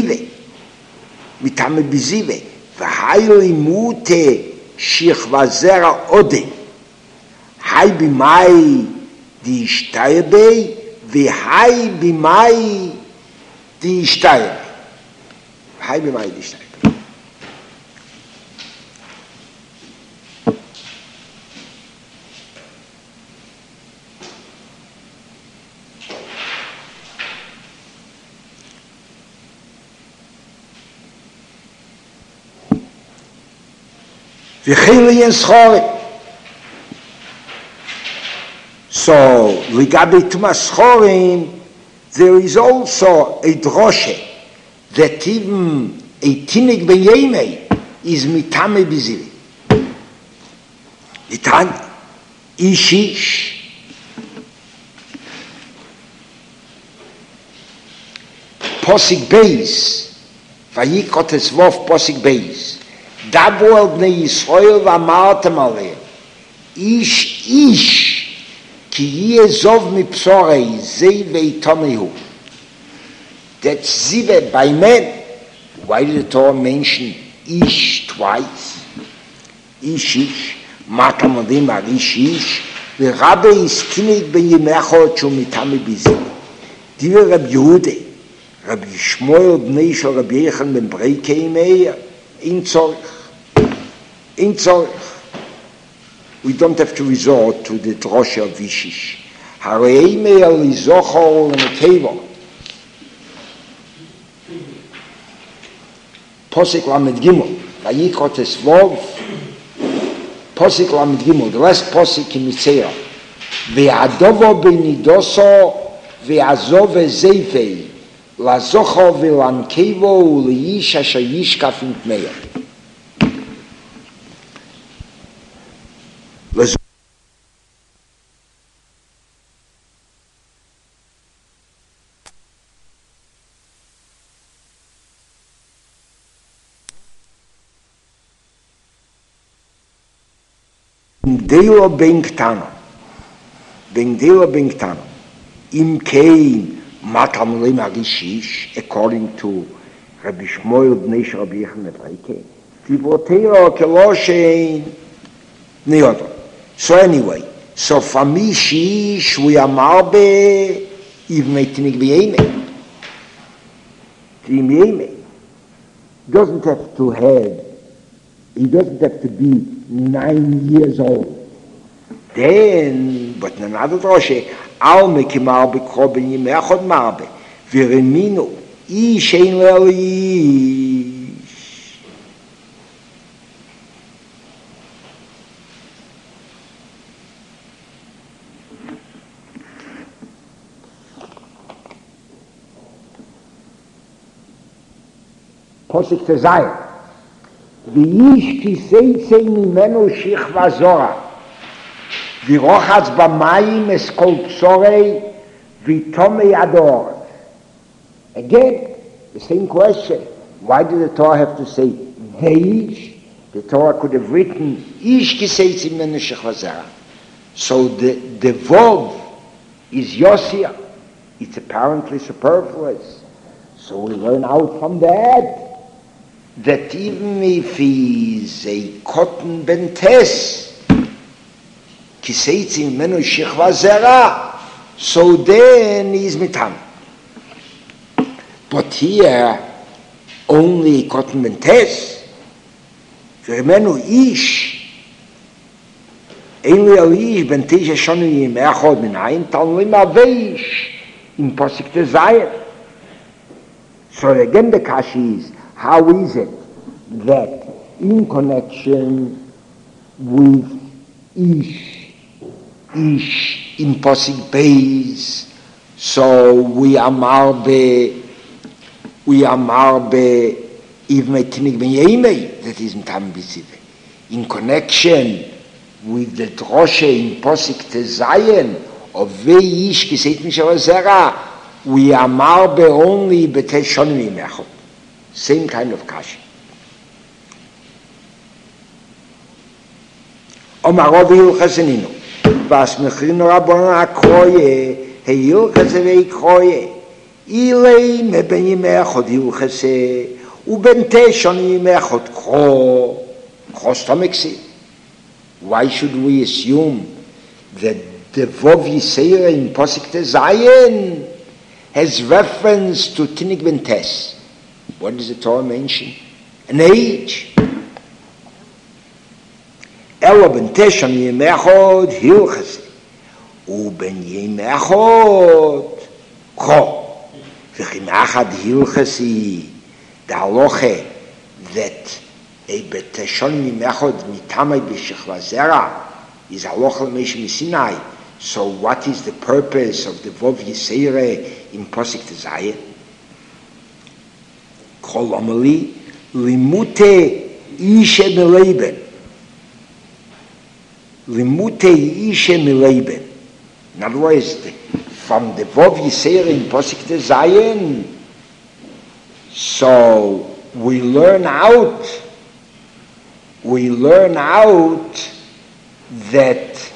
A: בזיבה, והי לימותי שכבה זרע עודם, היי במאי די ישתאי בי, והי במאי די ישתאי בי. היי במאי די ישתאי בי. So, Ligabi Tumas Chorim, there is also a droshe that even a tinig b'yemei is mitame b'zili. Itan ishish posik beis vayikot esvov posik beis. דברו על בני ישראל ואמרתם עליהם איש כי יעזוב מבשורי זה ויתומהו. That's zive by men. Why did the Torah mention ish twice? Ish matam odim al ish ורבי הסכימת בימךו שומתם בזיו. דיבר רב יהודה רבי שמואל בני של רבי יחן בן בריקי מאיר in tzorich. We don't have to resort to the drosha of Vishish. Harei me'el izochor l'meteva. Posik lamed gimel. Vayikot esvov. Posik lamed gimel. The last posik in Mitzera. Ve'adovo benidoso ve'azov ezeifei. לזוכו ולנקבו ולאיש אשר ישקף עם תמיה. דילו בן קטנו, אם כן, Matam Lema Rishish, according to Rabbi Shmuel Bnei Rabbi Yechon Nebraike, Tivoteo Keloshein Neodo. So anyway, so from Mishish we are marbe even metinig b'yeme. B'yeme doesn't have to be 9 years old. Then, but in another droshe, al meki marbe kroben yim echod marbe, viremino, ish ein le'lish. Posik te sein. Wie kisei ממנו שכבה זורה, ורוחץ במים אסקולפסורי ותומי הדור. Again, the same question. Why did the Torah have to say Veish? The Torah could have written Ish kisei ממנו שכבה זרה. So the Vov is Yosia. It's apparently superfluous. So we learn out from that even if he's a cotton bentes, kiseitzi menu shechva zera, so then he's mitam. But here, only cotton bentes, v'menu ish, only al ish bentes yeshonu yim echod min hayin talmim aveish, in posik te zayin. So again the kashi is, how is it that in connection with Ish in Posik Beis, so we are marbe even a tinig ben yemei, that is mitam bisive. In connection with the droshe in Posik Tezayin of Vei Ish kiseit mishav zera, we are marbe only beteshonim imechot. Same kind of kashi. Omarov Hilchaseninu, Vas Mechrino Rabbanon Akroye, Hilchase Veikroye, Ilei Meben Yimechot Hilchase, Ubente Shon Yimechot Kro, Krostomeksi. Why should we assume that the Vov Yisera in Posik Tezayin has reference to Tinig Bentes? What does the Torah mention? An age. Elo ben teshon yemechod hilchase. U ben yemechod cho. V'chim achad hilchase. The halacha that a bet teshon yemechod mitamai b'shechva zera is halacha l'meish misinai. So what is the purpose of the Vov Yisera in Posik Tezayin? Kol amali limute ishe meleben. Limute ishe meleben. In other words, from the Vov Yisera in Posik Tezayin, so we learn out that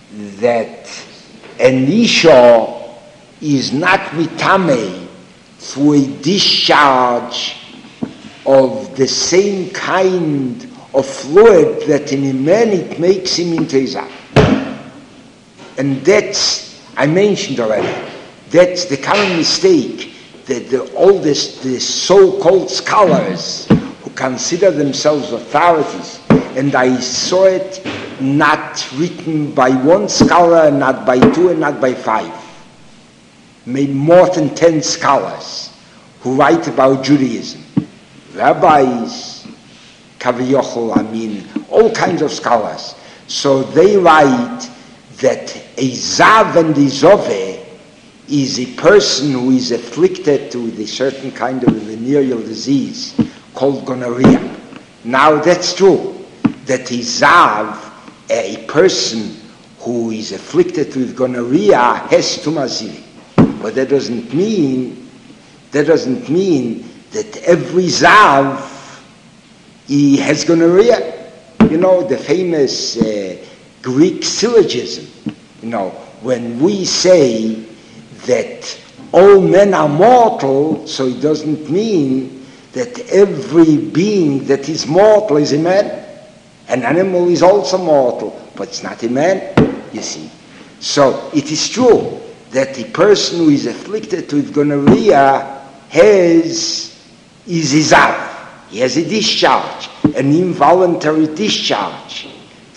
A: an isha is not mitame through a discharge of the same kind of fluid that in a man it makes him into Isaac. And that's, I mentioned already, that's the common mistake that the so-called scholars who consider themselves authorities, and I saw it not written by one scholar, not by two, and not by five, maybe more than 10 scholars who write about Judaism, rabbis, kaviyochel, all kinds of scholars. So they write that a zav and a zove is a person who is afflicted with a certain kind of venereal disease called gonorrhea. Now that's true, that a zav, a person who is afflicted with gonorrhea, has tumazili. But that doesn't mean that every zav he has gonorrhea. You know, the famous Greek syllogism, when we say that all men are mortal, so it doesn't mean that every being that is mortal is a man. An animal is also mortal, but it's not a man, you see. So it is true that the person who is afflicted with gonorrhea is a zav. He has a discharge, an involuntary discharge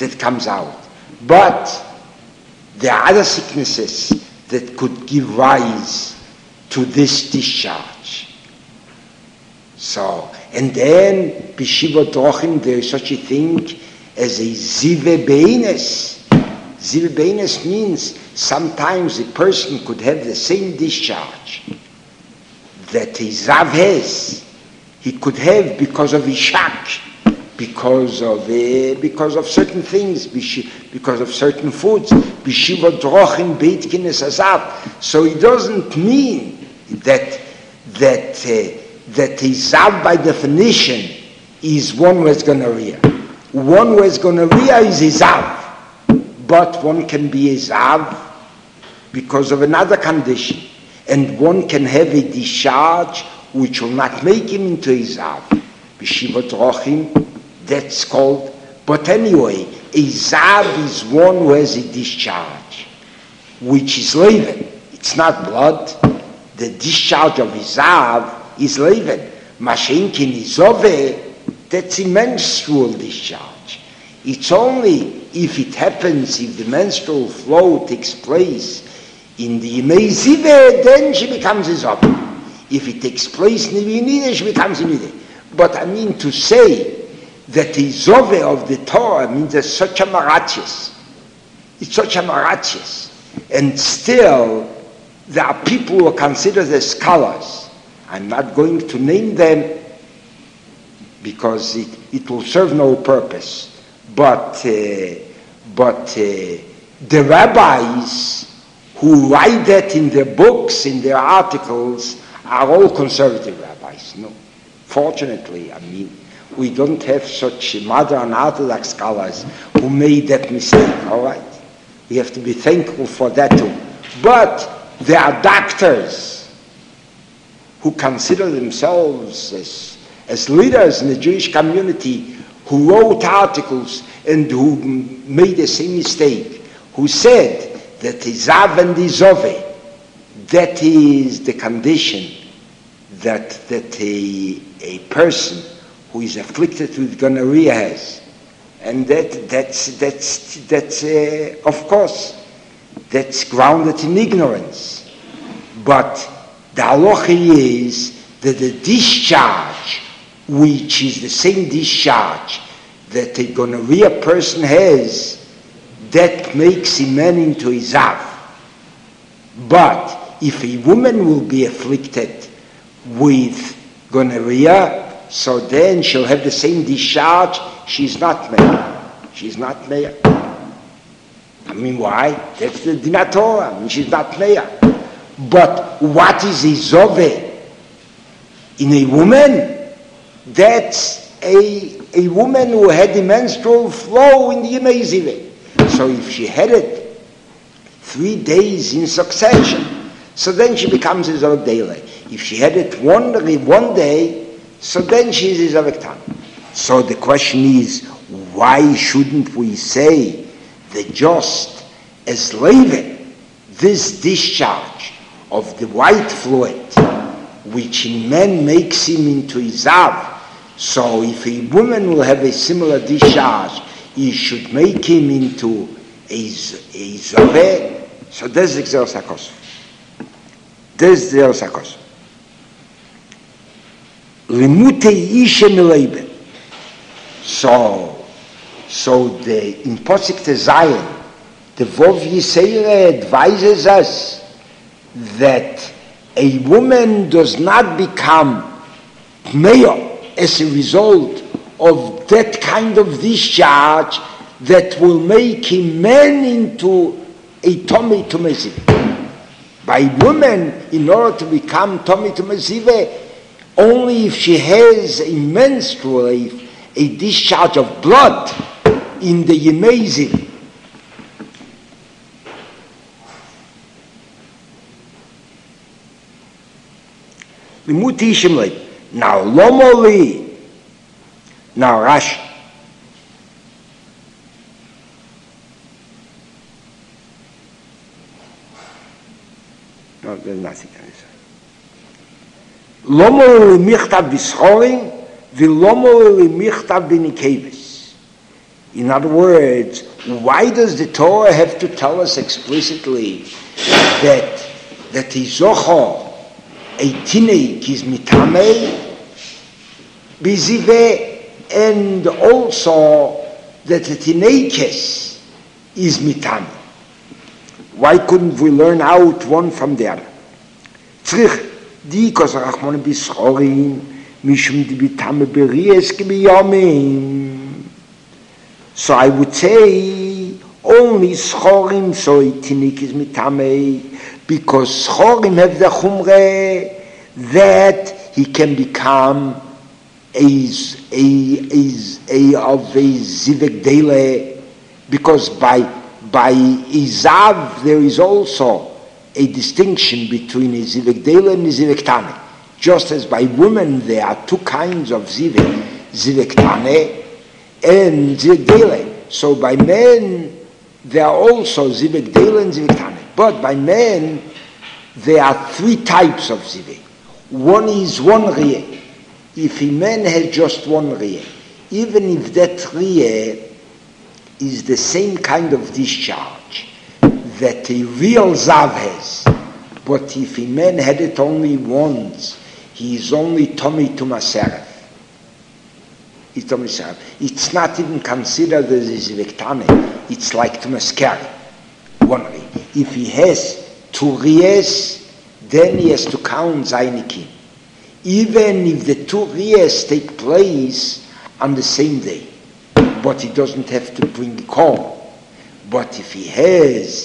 A: that comes out. But there are other sicknesses that could give rise to this discharge. So, and then, B'Shiva Drochim, there is such a thing as a Zive Be'enes. Zive Be'enes means sometimes a person could have the same discharge that a Zav has. He could have because of Ishak, because of certain things, because of certain foods. B'Shiva Drochim Beit Kines Azav. So it doesn't mean that a Zav by definition is one who has gonorrhea. One who has gonorrhea is a Zav. But one can be a Zav because of another condition. And one can have a discharge which will not make him into a Zav. B'Shiva Drochim, that's called. But anyway, a Zav is one who has a discharge, which is leven. It's not blood. The discharge of a Zav is leven. Mashenkin Izove, that's a menstrual discharge. It's only if it happens, if the menstrual flow takes place in the Yemei Zive, then she becomes a Izove. If it takes place in the Yinide, she becomes a Yinide. But I mean to say that the Izove of the Torah means there's such a maratius. It's such a maratius. And still, there are people who are considered as scholars. I'm not going to name them because it will serve no purpose. But the rabbis who write that in their books, in their articles, are all conservative rabbis. No, fortunately, I mean, we don't have such modern Orthodox scholars who made that mistake. All right, we have to be thankful for that too. But there are doctors who consider themselves as leaders in the Jewish community, who wrote articles and who made the same mistake, who said that the Zav and the Zove, that is the condition that a person who is afflicted with gonorrhea has. And that's of course, that's grounded in ignorance. But the halacha is that the discharge, which is the same discharge that a gonorrhea person has, that makes a man into a Zav. But if a woman will be afflicted with gonorrhea, so then she'll have the same discharge. She's not Meir. She's not Meir. I mean, why? That's the Din Torah. I mean, she's not Meir. But what is a Zove in a woman? That's a woman who had the menstrual flow in the Yemei Zive. So if she had it 3 days in succession, so then she becomes a Zove daily. If she had it one day, so then she is a Zavektan. So the question is, why shouldn't we say that just as Levin, this discharge of the white fluid, which in men makes him into a Zav, so if a woman will have a similar discharge, he should make him into a Zaveh. So there's the Gzeros HaKosov. There's the Gzeros HaKosov. Limutei Ishe Mileben. So in Posik Tezayin, the Vov Yisrael advises us that a woman does not become Meir as a result of that kind of discharge that will make him man into a Tomei Tumezive. By woman, in order to become Tomei Tumezive, only if she has a menstrual, a discharge of blood in the Yemei Ziv. Now, Lomoli. Now, Rashi. No, there's nothing on this. Lomoli michtav b'scholim, v'lomoli michtav b'nikeves. In other words, why does the Torah have to tell us explicitly that Izochor, a tineik, is mitamei, bizive, and also that the tineikes is mitamei? Why couldn't we learn out one from the other? Tzrich, di kosarachmon bischorim, mishum di bitame beries gebiyomim. So I would say only schorim, so tinik is mitamei, because schorim have the chumre that he can become a zivek dele, because by Izav there is also a distinction between a zivek dele and a zivek tane. Just as by women there are two kinds of zivek tane and zivek dele. So by men there are also zivek dele and zivek tane. But by men there are three types of zivek. One is one riyeh. If a man has just one riyeh, even if that riyeh is the same kind of discharge that a real zav has, but if a man had it only once, he is only Tommy to Maseref. It's not even considered as a zivektane. It's like to Maskari. One riyeh. If he has two riyehs, then he has to count Zainikim. Even if the two riyehs take place on the same day. But he doesn't have to bring it home. But if he has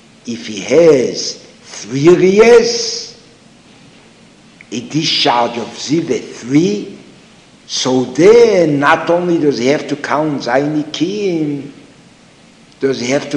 A: three riyehs, a discharge of zive 3, so then not only does he have to count Zainikim, but he has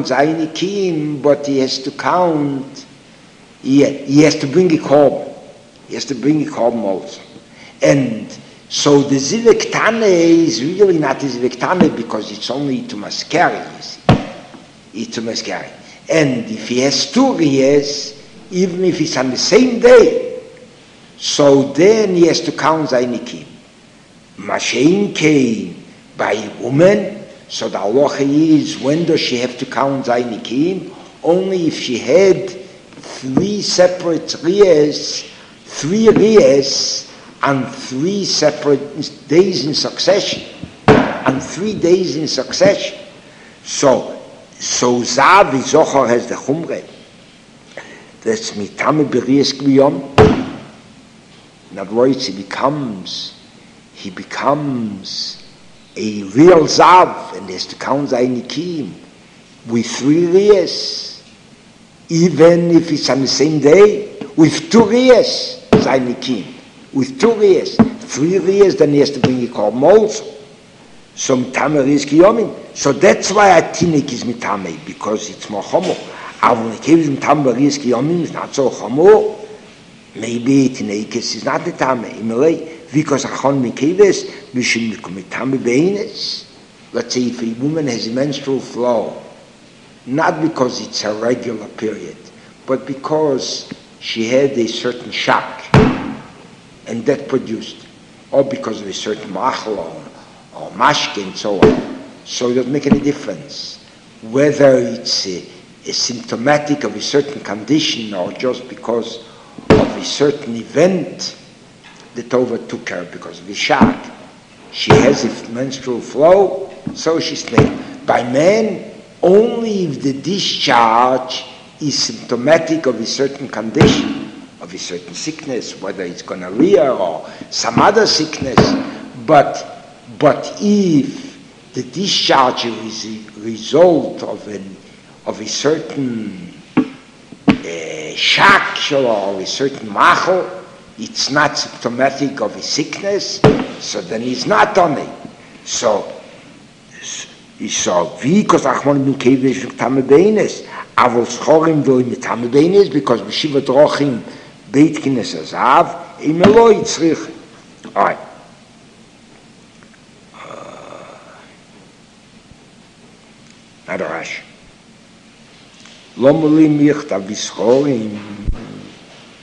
A: to count, he has to bring it home. He has to bring it home also. And so the zivek tane is really not a zivek tane because it's only to maskari, you see. It's to maskari. And if he has two riyehs, even if it's on the same day, so then he has to count Zainikim. Mashein came by a woman, so the halacha is, when does she have to count Zainikim? Only if she had three separate riyehs, on 3 separate days in succession. On 3 days in succession. So Zav Izochor has the chumre. That's mitame berias gbiyom. In other words, he becomes a real Zav, and he has to count Zainikim with 3 riyas, even if it's on the same day, with 2 riyas, Zainikim. With 2 riyas, 3 riyas, then he has to bring it home also. So mitame berias giyomin. So that's why a tinik is mitame, because it's more chomo. When it comes to mitame berias giyomin, it's not so chomo. Maybe tinikis is not mitame. Because achon mikeves, mishum mitame beines. Let's say if a woman has a menstrual flow, not because it's a regular period, but because she had a certain shock, and that produced, or because of a certain machal or mashke and so on. So it doesn't make any difference whether it's a symptomatic of a certain condition or just because of a certain event that overtook her because of the shock. She has a menstrual flow, so she's made. By men, only if the discharge is symptomatic of a certain condition, of a certain sickness, whether it's gonorrhea or some other sickness, but if the discharge is a result of a certain shock or a certain machal, it's not symptomatic of a sickness, so then he's not on it. So because Achmon bin Kevish Tame Beines, Avol Schorim will mit Tame Beines, because Beshiva Drochim Beit Kines Azav, Imeloi Tzrich. All right. Rash. Lomoli Michtav Bischorim.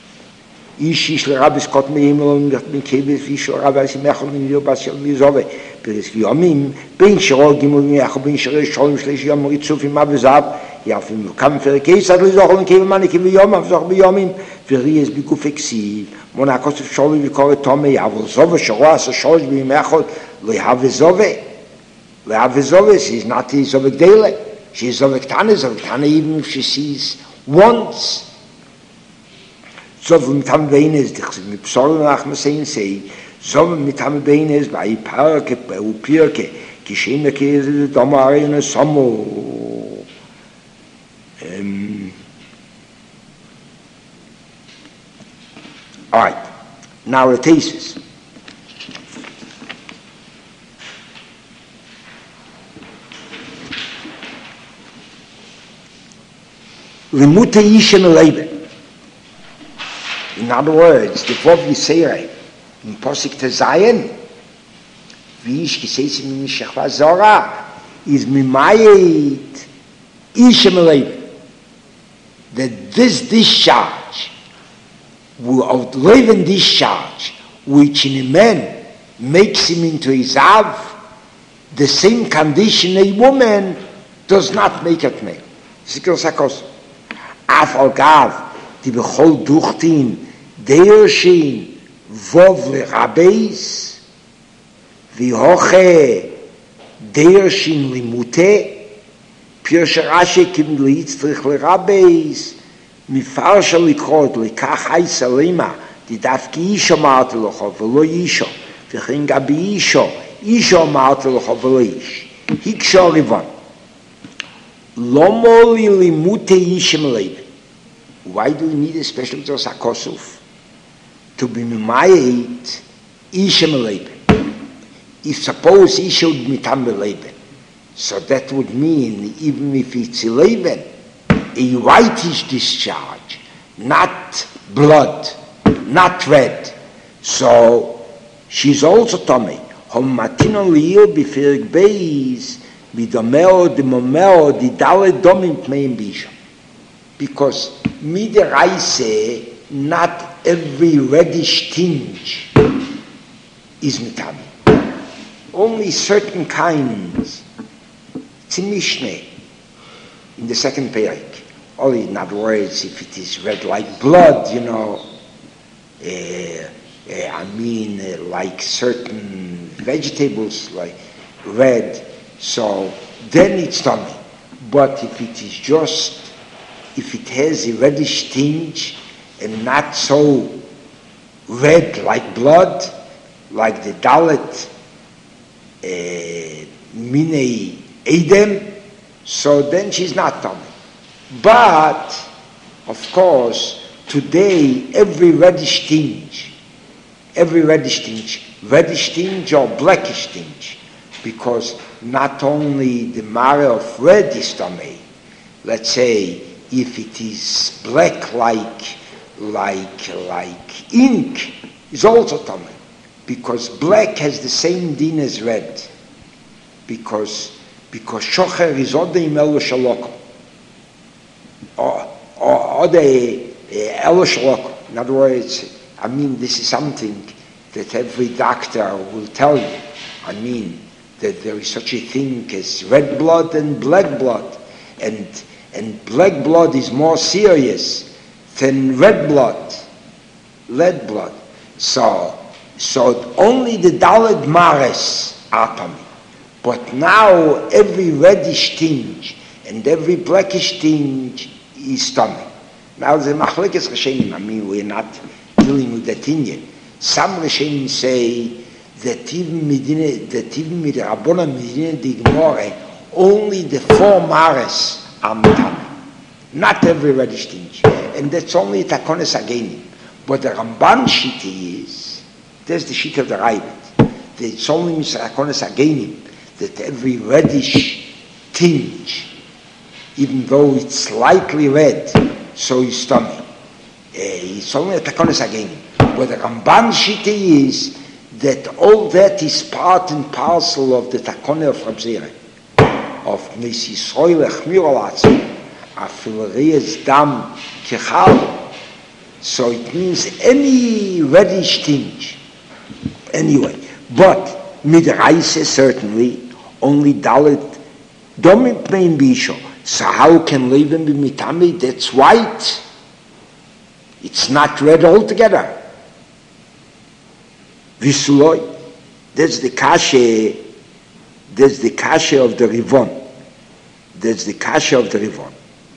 A: Ish Rabbi Scott Meimel bin Kevish Ish Rabbi Simechel in Yobas Mizove. Beres Yomim, Ben Shiro Gimel Yachol Ben Shiro Sholem Shlish Yom Ritzuf Im Avezav, Yafim Kam Ferkeis Ad Lizochol Kev Man Kev Yom Avzoch B'Yomim, Veries B'Guf Eksiv, Monakos Sholem Vikore Tomei Avol Zove Shoro Asa Sholosh B'Yim Echol Lehav Zove, Lehav Zove. She's not Zove Gdele. She's Zove Ktane even if she sees once. Zove Mitam Beines, the Psalm Achma say, Zove Mitam Beines, by Parke, Upirke, Kishimeke, the Domari, and a Samo. All right, now the thesis. Limute Yishem Leben. In other words, the Vov Yisere, in Posik Tezayin, Vish Kisesim in Shechva Zora, is Mimayit Yishem Leben. That this discharge, of Leben discharge, which in a man makes him into his Av, the same condition a woman does not make it male. Sikil Sakos. Af al Gav, die bechol duchtin, der Shin, Vov Lerabbeis, vi hoche, der Shin Limute, Pirshe Rashi kim Litztrich Lerabbeis, Mifarsha Likrot, Likach Haisa Lima, die darf ki Isho Marte Locho, velo Isho, vichin Gabi Isho, Isho Marte Locho, velo Ish, Hiksho Rivon. Lomo li limute Yishem Leben. Why do we need a special Tzos HaKosuf? To be Mimayit Yishem Leben. If suppose Isha would mitam Leben, so that would mean even if it's a Leben, a whitish discharge, not blood, not red. So she's also Tomei. Hom matino liyo b'firig beis, Bidomeo, the Momeo, the Dale Domim Pmeim Bisham. Because Mideraise, not every reddish tinge is mitami. Only certain kinds. It's in Mishneh, in the second Perek. Only, in other words, if it is red like blood, like certain vegetables, like red, so then it's tummy. But if it is just, if it has a reddish tinge and not so red like blood, like the Dalet Minei Edem, so then she's not tummy. But, of course, today every reddish tinge or blackish tinge, because not only the mare of red is tamei. Let's say if it is black like ink is also tamei, because black has the same din as red. Because shocher is odei melo shaloko, or odei elo shaloko. In other words, this is something that every doctor will tell you. That there is such a thing as red blood and black blood, and black blood is more serious than red blood. So only the Daled Mares are tummy. But now every reddish tinge and every blackish tinge is tummy. Now the Machlekes Rishonim, we're not dealing with that Indian. Some Rishonim say that even with the Rabbona Medina de Gemore, only the 4 mares are mitame. Not every reddish tinge. And that's only Takones Agenim. But the Ramban Shita is, there's the Shita of the Raibet, that it's only Takones Agenim, that every reddish tinge, even though it's slightly red, so it's tummy. It's only a Takones Agenim. But the Ramban Shita is that all that is part and parcel of the Takone of Rabzire, of Nisi Soile Chmirolatz, Afilreis Dam Kechal. So it means any reddish tinge. Anyway, but Midraise certainly, only Dalet Domim Pneim Bisho. So how can Leben be mitame? That's white. It's not red altogether. Visuloi. That's the kasha. That's the kasha of the Rivon. That's the kasha of the Rivon.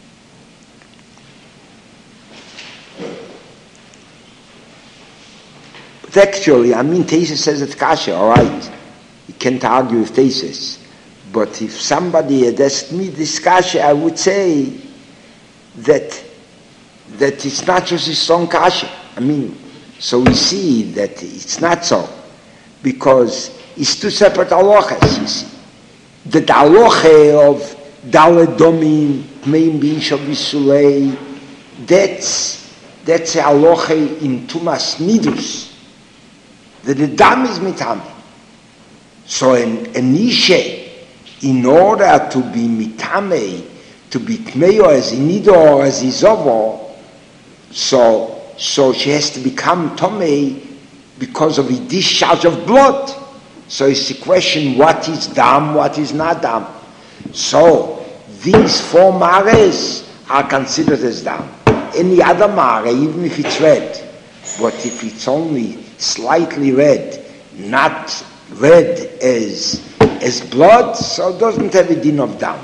A: But actually, Tesis says it's kasha, all right. You can't argue with Tesis. But if somebody had asked me this kasha, I would say that it's not just a strong kasha. So we see that it's not so. Because it's two separate halachas, you see. The halacha of Dalet Domim, Pneim Bisho Visulei, that's a halacha in Tumas Nidus. That the dam is mitame. So an ishe, in order to be mitame, to be tmeyo as inido or as izovo, so she has to become tome because of a discharge of blood. So it's the question, what is dam, what is not dam? So these 4 mares are considered as dam. Any other mare, even if it's red, but if it's only slightly red, not red as blood, so it doesn't have a din of dam.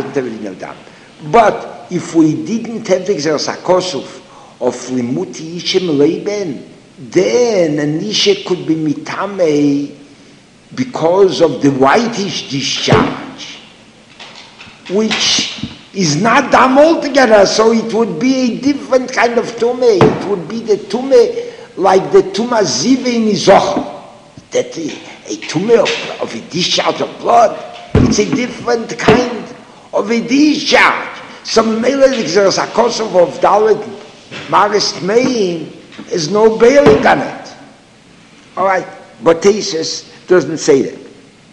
A: But if we didn't have the Xersakosuf of Limuti Ishem Leben, then an Ishe could be mitame because of the whitish discharge, which is not dam altogether, so it would be a different kind of tume. It would be the tume like the tuma zive in Izoch, that a tume of a discharge of blood. It's a different kind of a discharge. Some melodics are a kosov of Dalet Maris Tmeim is no bailing on it. All right, but Tesis doesn't say that.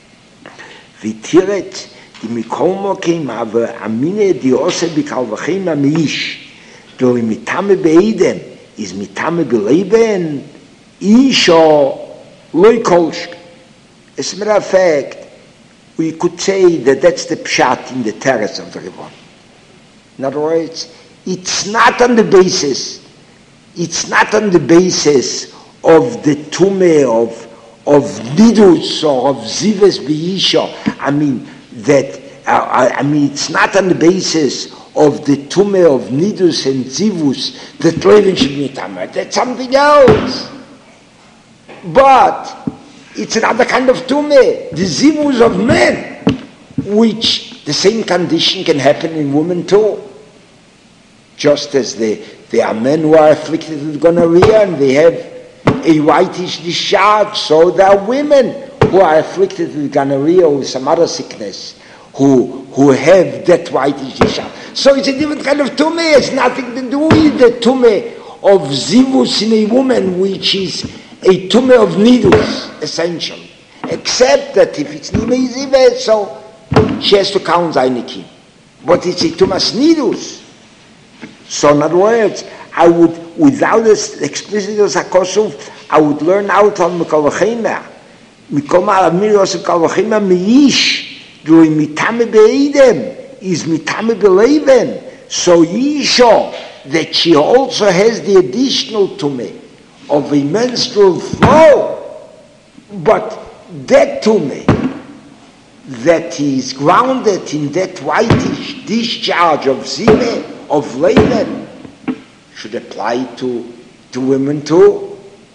A: V'tiret di mikolmo came ava amine di ose bikalvachem amish do mitame beidem is mitame beleben isho loy kolshk. As a matter of fact, we could say that that's the pshat in the terrace of the Rivon. In other words, it's not on the basis of the tume of nidus or of zives b'yisha. It's not on the basis of the tume of nidus and zivus that Levin should be tamer. That's something else. But it's another kind of tume, the zivus of men, which the same condition can happen in women too. Just as there are men who are afflicted with gonorrhea and they have a whitish discharge, so there are women who are afflicted with gonorrhea or with some other sickness who have that whitish discharge. So it's a different kind of tumah. It's nothing to do with the tumah of zivus in a woman, which is a tumah of nidus, essentially. Except that if it's nimei ziveh, so she has to count zainikim. But it's a tumah nidus. So in other words, I would, without this explicit zakosuf, I would learn out on Mikol V'cheina. Mikol Ma'amir Mikol V'cheina Miyish, during Mitame Be'edem, is Mitame Be'leven. So Yisho, that she also has the additional tume of a menstrual flow, but that tume that is grounded in that whitish discharge of zime, of Leiden, should apply to women too.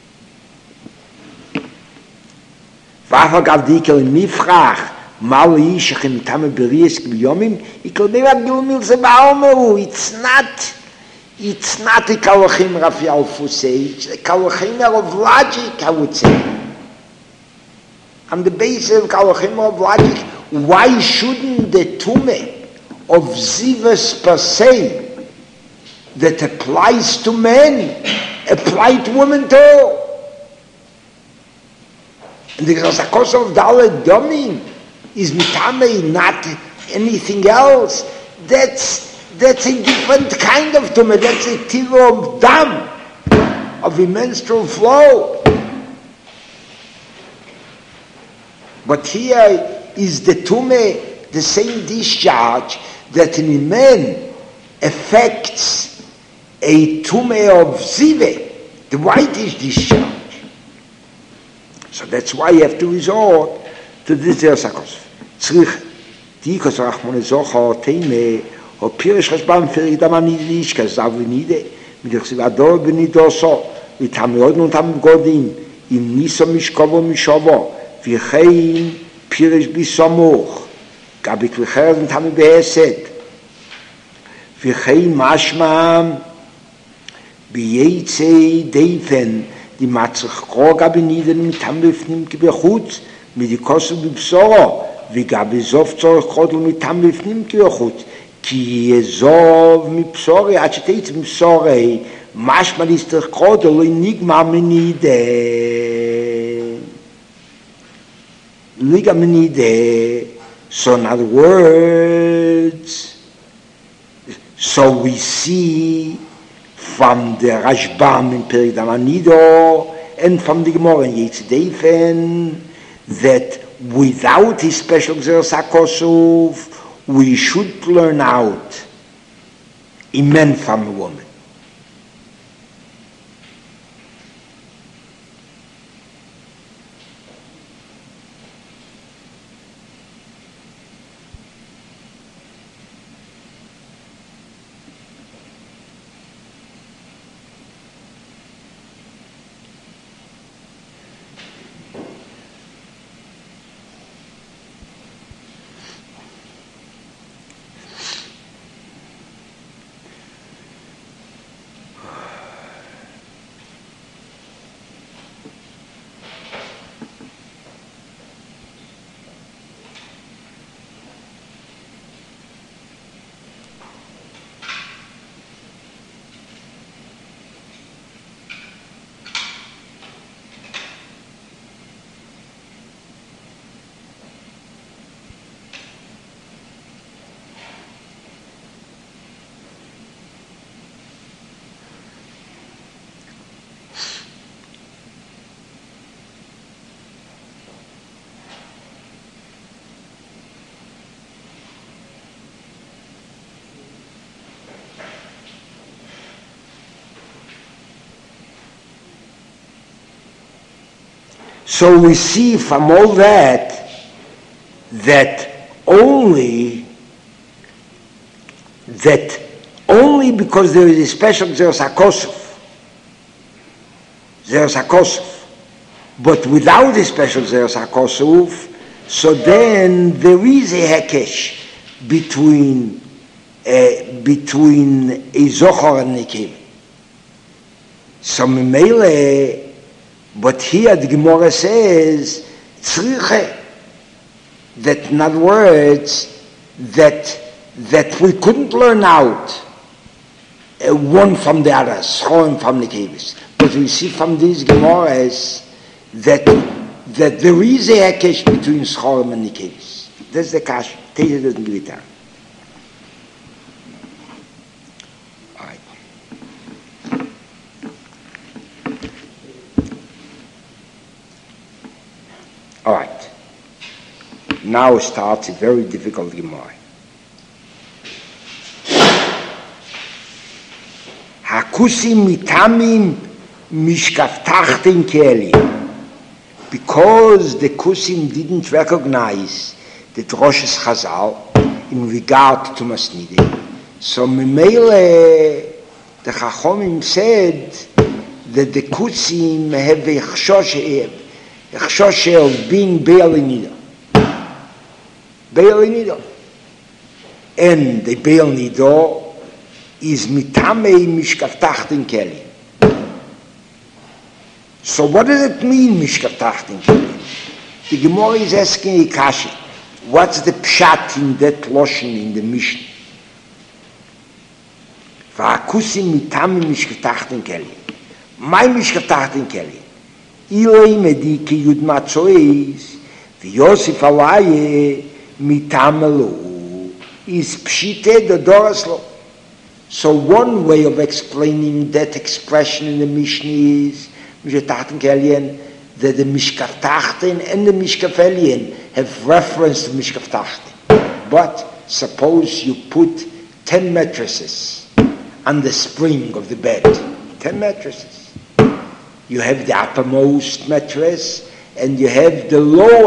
A: It's not a kalachim Rafael Fusei, it's a kalachim of logic, I would say. On the basis of kalachim of logic, why shouldn't the tume of zivas per se that applies to men apply to women too? And the cause of Dalet Domim is mitame, not anything else. That's a different kind of tumah. That's a tiva of dam, of a menstrual flow. But here is the tume, the same discharge that in a man affects a tume of zive, the whitish discharge. So that's why you have to resort to this Zersakos. Tzrich, Dikos Rachmone Zocha, Teime, o Pirish Chashbam, Ferik Damanidish, Kazavinide, mit der Sivador Benidoso, mit Hamiod und Hamgodim, im Niso Mishkovo Mishovo, Vichein, Pirish Bisomuch, Gabik Vicher und Hami Beheset, Vichein Mashmam, Bietzei Deifen, die Matzach Kroga Beniden mit Hambifnim Gebechut, mit die Kosu Bibsoro, wie Gabi Sof Zorch Kodl mit Hambifnim Gebechut, כי יזוב מבשורי, עד שתייץ מבשורי, משמע להסתרקות, לא נגמר מנידה. נגמר מנידה. So in other words, so we see from the Rashbam in Perik Damanido and from the Gemara in Yetzideifen that without his special Xeros HaKosuf, we should learn out a man from a woman. So we see from all that only because there is a special Xeros HaKosuf, but without a special Xeros HaKosuf, so then there is a hekesh between a Zohar and Nekevah. So Memele, but here the Gemara says, tzriche, that in other words, that we couldn't learn out one from the other, Schorim from the Kevis. But we see from these Gemaras that there is a hekesh between Schorim and the Kevis. That's the kash. Teja doesn't give it down. All right. Now starts a very difficult Gemara. Hakusim mitamim mishkaftachten keli. Because the Kusim didn't recognize the Droshes Chazal in regard to Masnide, so Memele, the Chachomim said that the Kusim have a chshosh of being Be'al Nido. Be'al Nido. And the Be'al Nido is Mitamei Mishkaftachten Keli. So what does it mean, Mishkaftachten Keli? The Gemara is asking Ikashi, what's the pshat in that Loshen in the Mishnah? Va'akusim Mitamei Mishkaftachten Keli. My Mishkaftachten Keli. Ilei mediki yud matzois v'yosif alaye mitamelu is pshite dodoraslo. So one way of explaining that expression in the Mishnah is Mishkaftachten Keli that the Mishkav Tachtin and the Mishkav Elyon have reference to Mishkav Tachtin. But suppose you put 10 mattresses on the spring of the bed. 10 mattresses. You have the uppermost mattress and you have the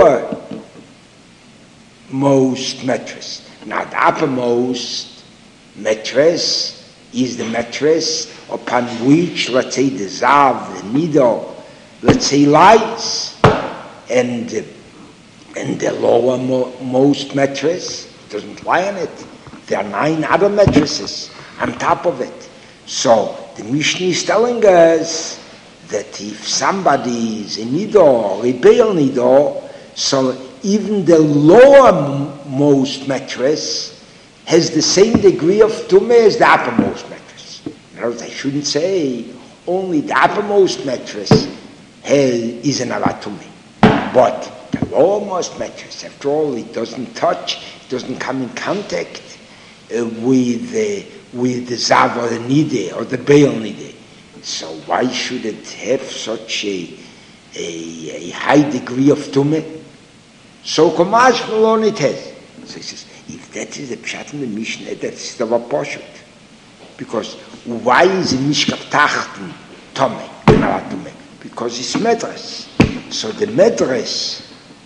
A: lowermost mattress. Now the uppermost mattress is the mattress upon which, let's say, the Zav, the Nido, let's say, lies. And the lowermost mattress doesn't lie on it. There are 9 other mattresses on top of it. So the Mishnah is telling us that if somebody is a Nido or a Be'el Nido, so even the lowermost mattress has the same degree of Tumeh as the uppermost mattress. In other words, I shouldn't say only the uppermost mattress is an Avat Tumeh. But the lowermost mattress, after all, it doesn't touch, it doesn't come in contact with the Zav or the Nide or the Be'el Nide. So why should it have such a high degree of Tumeh? So Kamash Malon it has. So he says, if that is the Pshat in the Mishnah, that's the Vaposhut. Because why is the Mishkav Tachtin Tumeh? Because it's Medres. So the Medres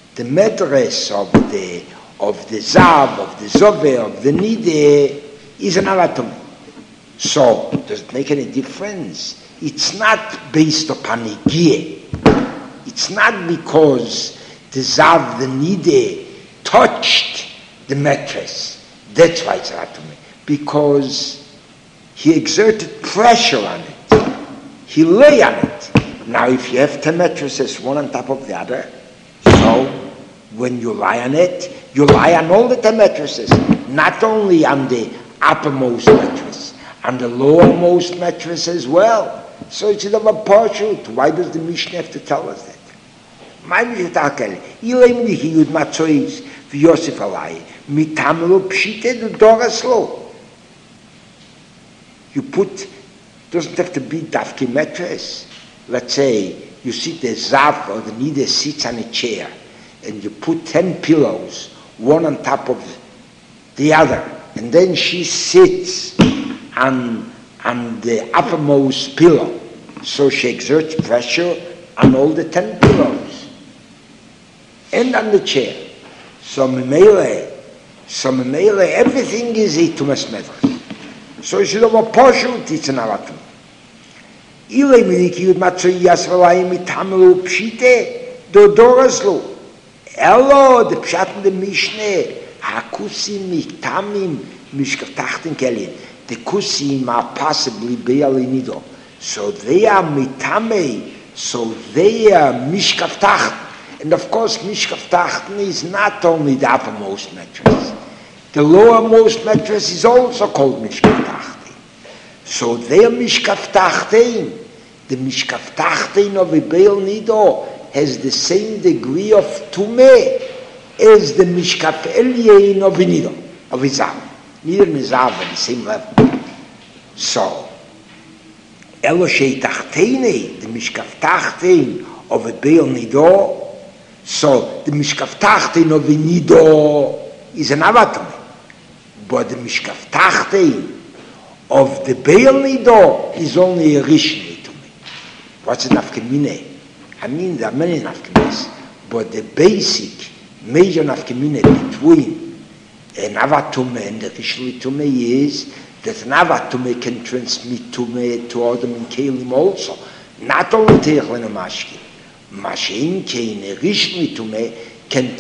A: of the Zav, of the Zove, of the Nide is an Avatumeh. So does it make any difference? It's not based upon a gear. It's not because the Zav, the Nide, touched the mattress. That's why it's Avatumeh. Because he exerted pressure on it. He lay on it. Now if you have 10 mattresses, one on top of the other, so when you lie on it, you lie on all the 10 mattresses, not only on the uppermost mattress, on the lowermost mattress as well. So it's a parshut. Why does the Mishnah have to tell us that? My Mishnah takel, ilem hiyud matzois v'Yosef alai mitamelo pshite the doraslo. You put, doesn't have to be dafki mattress. Let's say you sit the Zav or the Nida sits on a chair and you put 10 pillows, one on top of the other, and then she sits on the uppermost pillow. So she exerts pressure on all the 10 pillows and on the chair. So Memele, everything is a Tumas Medras. So she said, well, Poshut, it's an Avatum. Ilay Miliki Yud Matzoi Yasvalayim Mitamelu Pshite, Dodoraslu. Elo, the Pshat in the Mishneh, Hakusim Mitamim Mishkav Tachtin Kelin. The Kusim are possibly Be'el Nido. So they are Mitame, so they are Mishkav Tachtin. And of course, Mishkav Tachtin is not only the uppermost mattress. The lowermost mattress is also called Mishkav Tachtin. So they are Mishkav Tachtin. The Mishkav Tachtin of a Be'el Nido has the same degree of Tumeh as the Mishkav Elyon of a Nido, of a Zav. Neither and Zav at the same level. So, Eloshei Tachteine, the Mishkav Tachtein of a Be'el Nido, so the Mishkav Tachtein of a Nido is an Avatumeh. But the Mishkav Tachtein of the Be'el Nido is only a Rishni Tumeh. What's a Nafkamine? I mean, there are many Nafkaminas, but the basic, major Nafkamine between an Avatumeh and the Rishni Tumeh is that an Avatumeh can transmit Tumeh to Adam and Kelim also, not only to Echlin and Mashkin. Mashin Kein, a Rishni Tumeh, can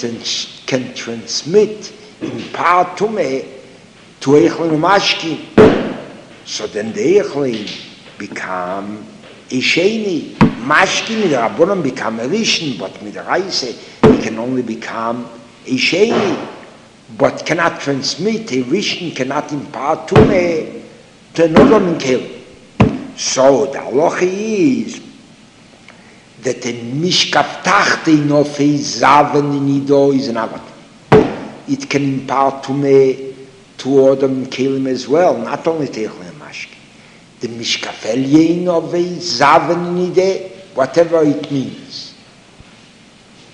A: transmit in part Tumeh to Echlin and Mashkin. So then the Echlin become a Sheni. Mashkin, the Rabbanon become a Rishon, but with the Reise, he can only become a Sheni. But cannot transmit, a Rishon cannot impart Tumeh to another Minkel. So the halacha is that a Mishkav Tachtein of a Zav and Nido is an Avat. It can impart Tumeh to other Minkelim as well, not only to Echlin and Mashkin. The Mishkav Elyon of a Zav and Nide, whatever it means.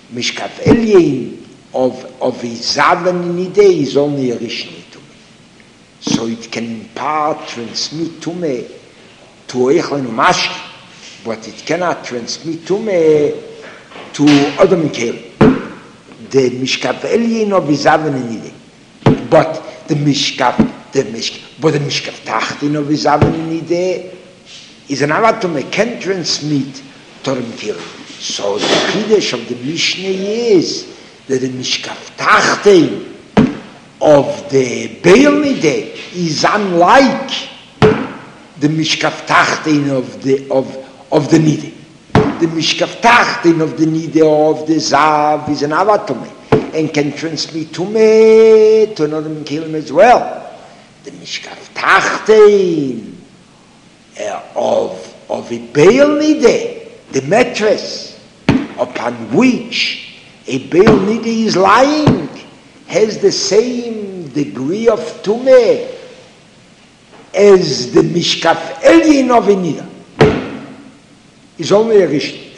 A: Mishkaf Elyon of Izavan Nide is only a Rishni Tumah. So it can impart, transmit Tumah to Eichlin Umashki, but it cannot transmit Tumah to Adam Kelim. The Mishkaf Elyon of Izavan Nide. But the Mishkaf Tachtin of Izavan Nide is an Avatum, can transmit Torah Kelim. So the Chiddush of the Mishnah is that the Mishkaf Tachtin of the Beil Nideh is unlike the Mishkaf Tachtin of the Nideh. The Mishkaf Tachtin of the Nideh of the Zav is an Avatum and can transmit Tumeh to another Kelim as well. The Mishkaf Tachtin of a Beil Nideh, the mattress upon which a Beil Nideh is lying, has the same degree of Tumeh as the Mishkaf Elyon of a Nideh. Is only a Rishni.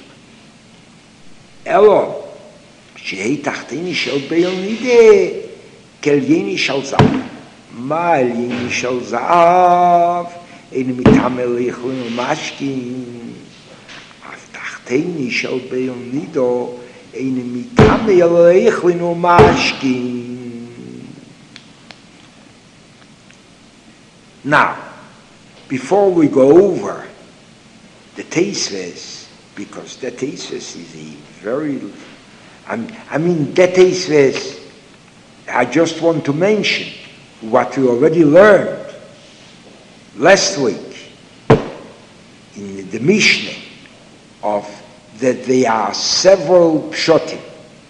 A: Elo, Shehei Tachtini Shel Beil Nideh, Kel Yeni Shel Zav. Ma Yeni Shel Zav, Ein Mitamel Echlin Umashkin. Tachtini Shel Beil Nideh, Ein Mitamel Echlin Umashkin. Now, before we go over the Teisves, because the Teisves is a very, that Teisves, I just want to mention what we already learned last week in the Mishnah of that there are several pshotim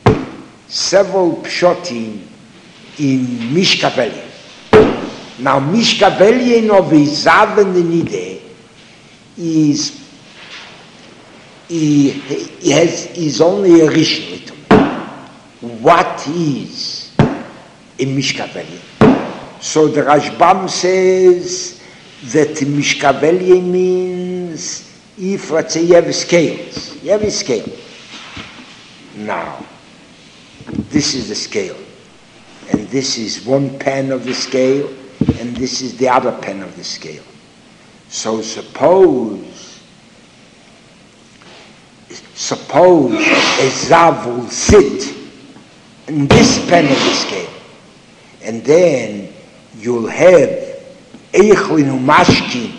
A: in Mishkaf Elyon. Now, Mishkaf Elyon of Izav and the Nideh is only a Rishni to me. What is a Mishkaf Elyon? So the Rashbam says that Mishkaf Elyon means if, let's say, you have scales. You have a scale. Now, this is the scale. And this is one pen of the scale, and this is the other pen of the scale. So suppose a Zav will sit in this pen of the scale, and then you'll have Eichlin Umashkin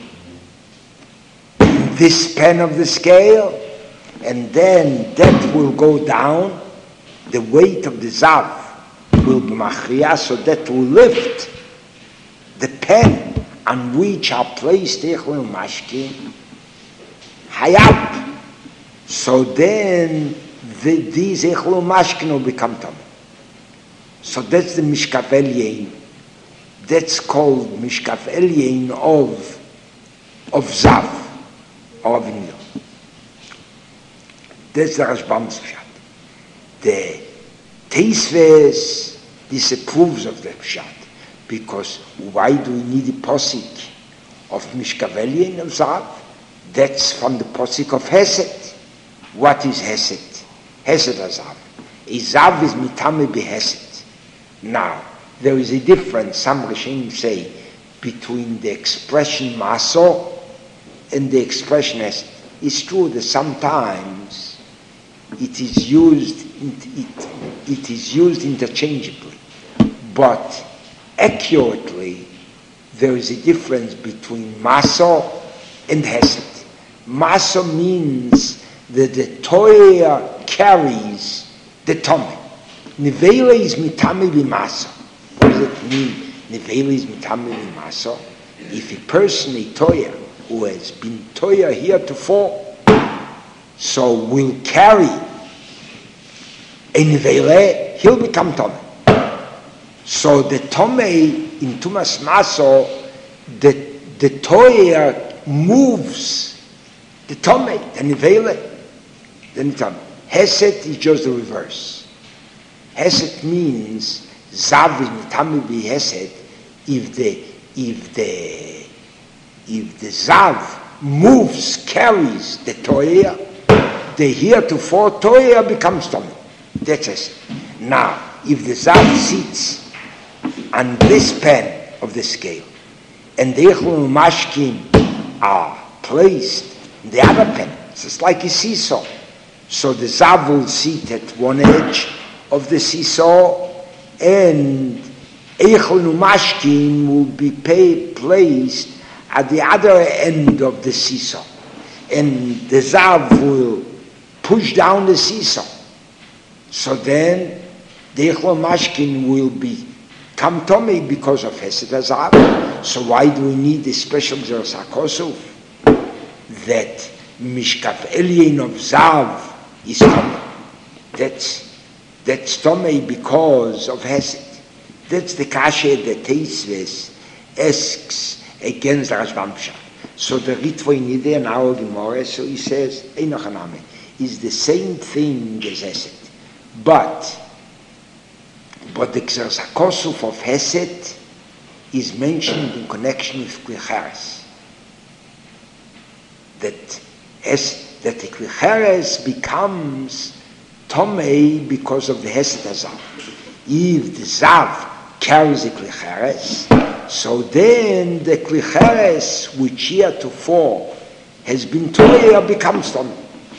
A: in this pen of the scale, and then that will go down, the weight of the Zav will be Machriya, so that will lift the pen on which are placed Eichlin Umashkin high up. So then these Eichlin Umashkin will become Tameh. So that's the Mishkaf Elyon. That's called Mishkaf Elyon of Zav, of Nideh. That's the Rashbam's Pshat. The Teisves disapproves of the Pshat, because why do we need a posik of Mishkaf Elyon of Zav? That's from the posik of Hesed. What is Hesed? Hesed Azav. A Zav is Mitame Behesed. Now, there is a difference, some Rishonim say, between the expression Maso and the expression Hesed. It's true that sometimes it is used interchangeably, but accurately there is a difference between Maso and Hesed. Maso means that the Torah carries the Tomei. Nevela is mitame b'maso. What does it mean? Nevela is mitame b'maso. If a person, a Torah, who has been Torah heretofore, so will carry a Nevela, he'll become Tomei. So the Tomei in Tumas Maso, the Torah moves the Tomei, the Nevela. Then Hesed is just the reverse. Hesed means Zav is mitame b'Hesed if the Zav moves, carries the Torah, the heretofore Torah becomes Tomei. That's it. Now, if the Zav sits on this pen of the scale, and the Echel and Mashkin are placed in the other pen, it's just like a seesaw. So the Zav will sit at one edge of the seesaw, and Echel and Mashkin will be placed at the other end of the seesaw. And the Zav will push down the seesaw. So then the Echel and Mashkin will become Tomei because of Hesed HaZav. So why do we need a special Gzeras HaKosuf? That Mishkaf Elyon of Zav is Tomei. That's Tomei because of Hesed. That's the kasha that Teisves asks against the Rashbam Pshat. So the Ritva in Yidei and our Gemara, so he says, Einochaname, is the same thing as Hesed. But the Gzeras HaKosuf of Hesed is mentioned in connection with Klichares. That the Klichares becomes Tomei because of the Hesed HaZav. If the Zav carries the Klichares, so then the Klichares, which heretofore has been Torah, becomes Tomei.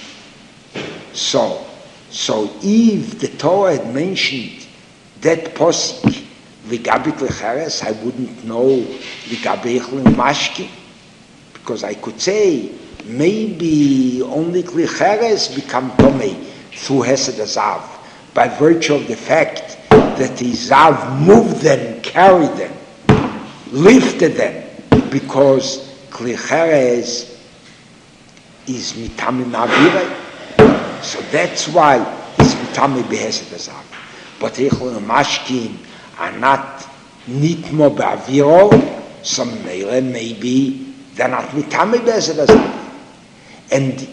A: So if the Torah had mentioned that posik, Vigabi Klichares, I wouldn't know Vigabi Echel and Mashkin, because I could say maybe only Klichares become Tomei through Hesed HaZav, by virtue of the fact that the Zav moved them, carried them, lifted them, because Klichares is Mitami Ma'avirei. So that's why it's Mitami Behesed HaZav. But Echel and Mashkin are not Nitmo Ba'aviro, so maybe they're not Mitami Behesed HaZav. And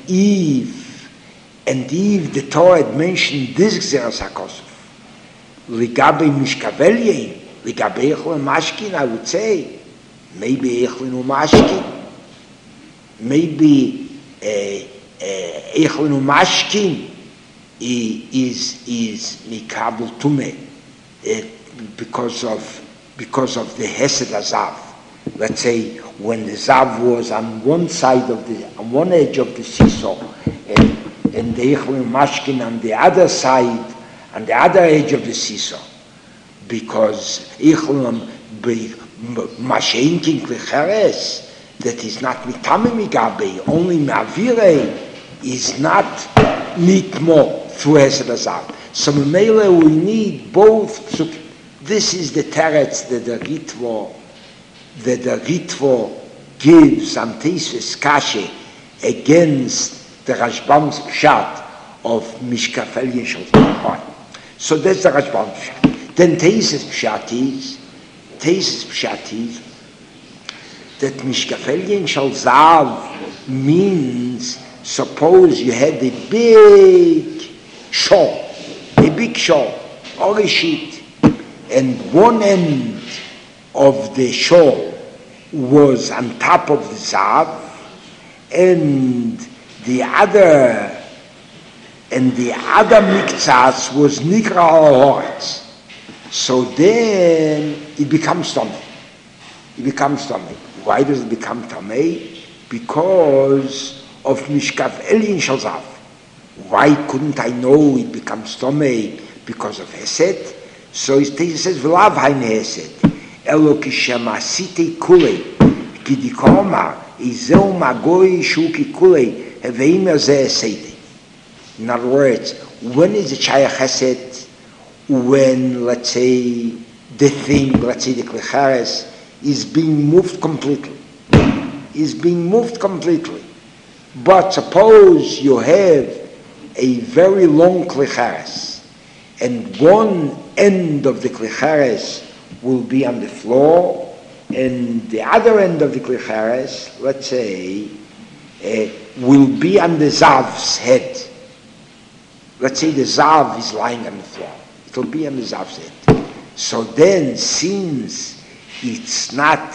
A: if the Torah had mentioned this Gzeras HaKosuf, Ligabe Mishkavelyein, Ligabe Echel and Mashkin, I would say, maybe Echel and Mashkin, maybe Echel and Mashkin is Mikabel Tumeh because of the Hesed HaZav. Let's say when the Zav was on one edge of the seesaw, and the Echel and Mashkin on the other side, on the other edge of the seesaw, because Echel Masheinkin Klichares, that is not Mitame Migabe, only Ma'avirei, is not Nitmo through Hesed HaZav. So Memele we need both. So this is the teretz that the Ritva gives on Teisves Kashe against the Rashbam's Pshat of Mishkaf Elyon Shel Zav. So that's the Rashbam's Pshat. Then Teisves Pshat is that Mishkaf Elyon Shel Zav means, suppose you had a big shawl, or a sheet, and one end of the shawl was on top of the Zav, and the other mikzas was Nikra al-Horetz. So then it becomes Tomei. Why does it become Tomei? Because of Mishkaf Elyon Shel Zav. Why couldn't I know it becomes Tomei? Because of Hesed. So it says, V'lav hain Hesed. Elo kishem asitei kulei. Ki dikomar, izeu magoi shuki kulei, heveim yazeh eseidei. In other words, when is it Shayach Hesed? When, let's say, the Klichares, is being moved completely. But suppose you have a very long Klichares, and one end of the Klichares will be on the floor, and the other end of the Klichares, let's say, will be on the Zav's head. Let's say the Zav is lying on the floor. It will be on the Zav's head. So then, since it's not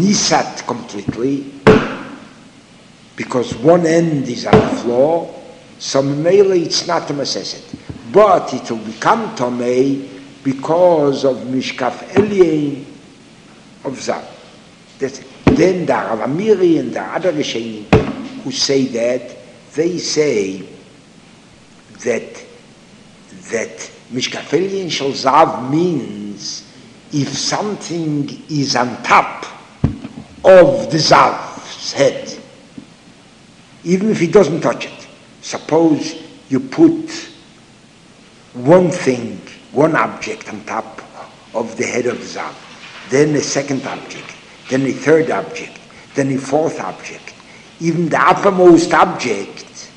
A: nisat completely, because one end is on the floor So Mele it's not a Maseset. But it will become Tomei because of Mishkaf Elyein of Zav. Then the Rav Amiri and the other Rishonim who say that, they say that Mishkaf Elyein Shel Zav means if something is on top of the Zav's head, even if he doesn't touch it. Suppose you put one thing, one object on top of the head of the Zav, then a second object, then a third object, then a fourth object. Even the uppermost object,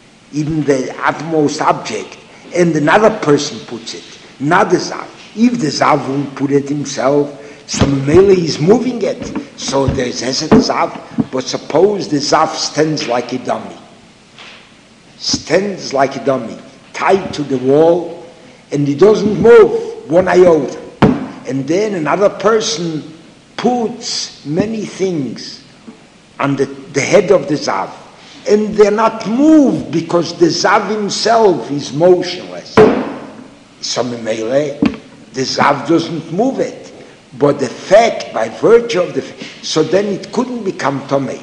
A: and another person puts it, not the Zav. If the Zav won't put it himself, so Mele is moving it. So there's Hesed Zav, but suppose the Zav stands like a dummy. Tied to the wall, and he doesn't move one iota. And then another person puts many things on the head of the Zav, and they're not moved because the Zav himself is motionless. So Mele, the Zav doesn't move it. But the fact, by virtue of so then it couldn't become Tomei.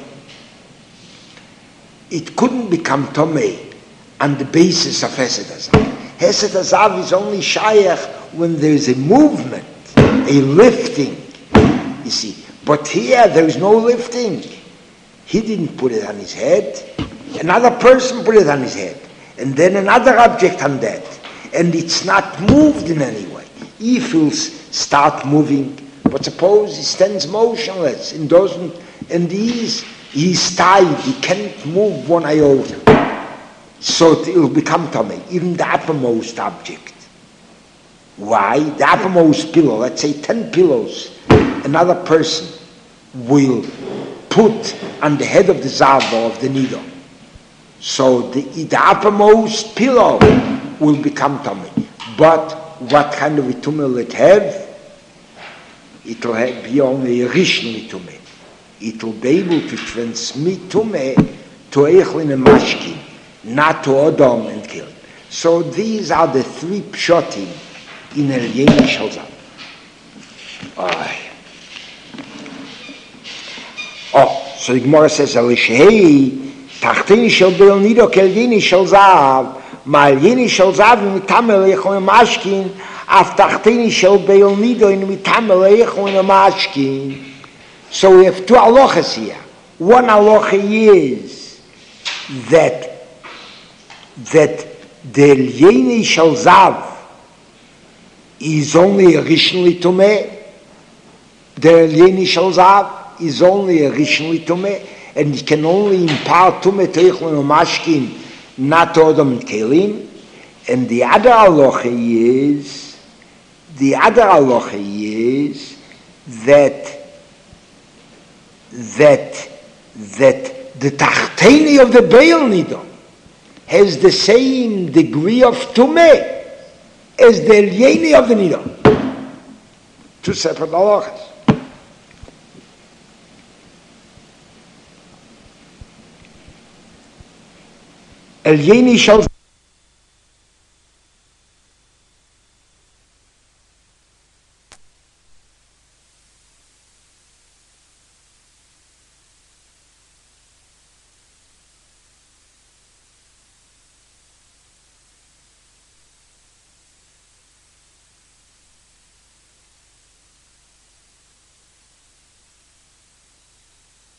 A: It couldn't become Tomei on the basis of Hesed Hazav. Hesed Hazav is only Shayach when there's a movement, a lifting, you see. But here there is no lifting. He didn't put it on his head. Another person put it on his head. And then another object on that. And it's not moved in any way. If he'll start moving, but suppose he stands motionless and doesn't, and he's tied, he can't move one iota. So it will become Tomei, even the uppermost object. Why? The uppermost pillow, let's say 10 pillows, another person will put on the head of the Zav or of the needle. So the uppermost pillow will become Tomei. But what kind of a tumah will it have? It will be only a rishon tumah. It will be able to transmit tumah to Eichlin and Mashkin, not to Odom and Kilim. So these are the three pshotim in Elyein Shel Zav. So the Gemara says, Elishei, Tachtini Shel Beil Nido Kelyein Shel Zav, Ma'Elyein Shel Zav Mitamel Eichlin Mashkin, Af Tachtini Shel Beil Nido in Mitamel Eichlin Mashkin. So we have two halachas here. One halacha is that the Elyein Shel Zav is only a rishon litumeh. The Elyein Shel Zav is only a rishon litumeh, and it can only impart tumeh to Eichlin Mashkin, not to Odom and Kelim. And the other halacha is that the Tachteni of the Beil Nido has the same degree of tumeh as the Elyeini of the Nido. Two separate halachas. Elyeini Shel